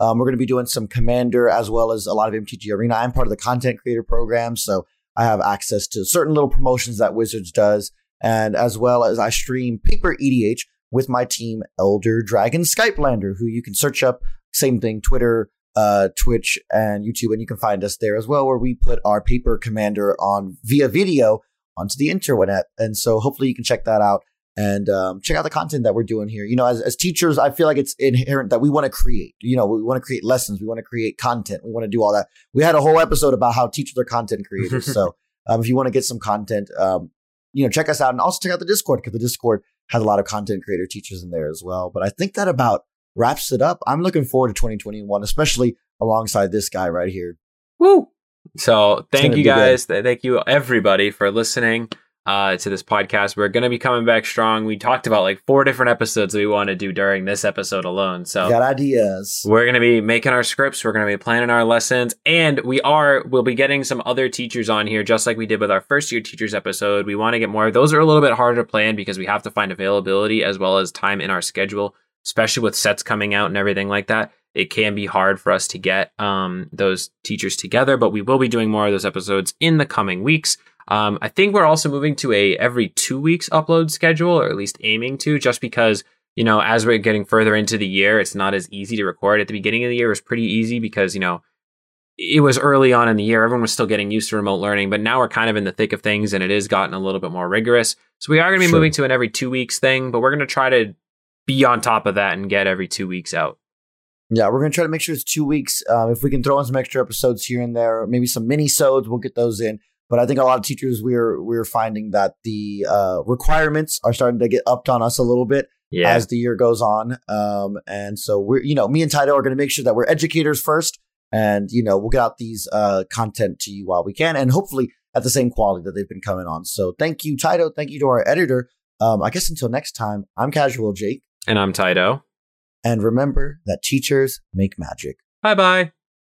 Um, we're going to be doing some Commander as well as a lot of M T G Arena. I'm part of the content creator program, so I have access to certain little promotions that Wizards does, and as well as I stream Paper E D H with my team, Elder Dragon Skypelander, who you can search up. Same thing, Twitter, uh, Twitch, and YouTube, and you can find us there as well, where we put our Paper Commander on via video onto the internet. And so hopefully you can check that out and um, check out the content that we're doing here. You know, as, as teachers, I feel like it's inherent that we want to create. You know, we want to create lessons. We want to create content. We want to do all that. We had a whole episode about how teachers are content creators. So um, if you want to get some content, um, you know, check us out, and also check out the Discord, because the Discord has a lot of content creator teachers in there as well. But I think that about wraps it up. I'm looking forward to twenty twenty-one, especially alongside this guy right here. Woo! So thank you guys. Good. Thank you everybody for listening uh, to this podcast. We're going to be coming back strong. We talked about like four different episodes that we want to do during this episode alone. So got ideas. We're going to be making our scripts. We're going to be planning our lessons, and we are, we'll be getting some other teachers on here, just like we did with our first year teachers episode. We want to get more. Those are a little bit harder to plan because we have to find availability as well as time in our schedule, especially with sets coming out and everything like that. It can be hard for us to get um, those teachers together, but we will be doing more of those episodes in the coming weeks. Um, I think we're also moving to a every two weeks upload schedule, or at least aiming to, just because, you know, as we're getting further into the year, it's not as easy to record. At the beginning of the year, it was pretty easy because, you know, it was early on in the year. Everyone was still getting used to remote learning, but now we're kind of in the thick of things, and it has gotten a little bit more rigorous. So we are going to be sure. moving to an every two weeks thing, but we're going to try to be on top of that and get every two weeks out. Yeah, we're going to try to make sure it's two weeks. Um, if we can throw in some extra episodes here and there, maybe some mini-sodes, we'll get those in. But I think a lot of teachers, we're we're finding that the uh, requirements are starting to get upped on us a little bit yeah. as the year goes on. Um, and so we're, you know, me and Tyto are going to make sure that we're educators first, and you know, we'll get out these uh, content to you while we can, and hopefully at the same quality that they've been coming on. So thank you, Tyto. Thank you to our editor. Um, I guess until next time, I'm Casual Jake, and I'm Tyto. And remember that teachers make magic. Bye bye.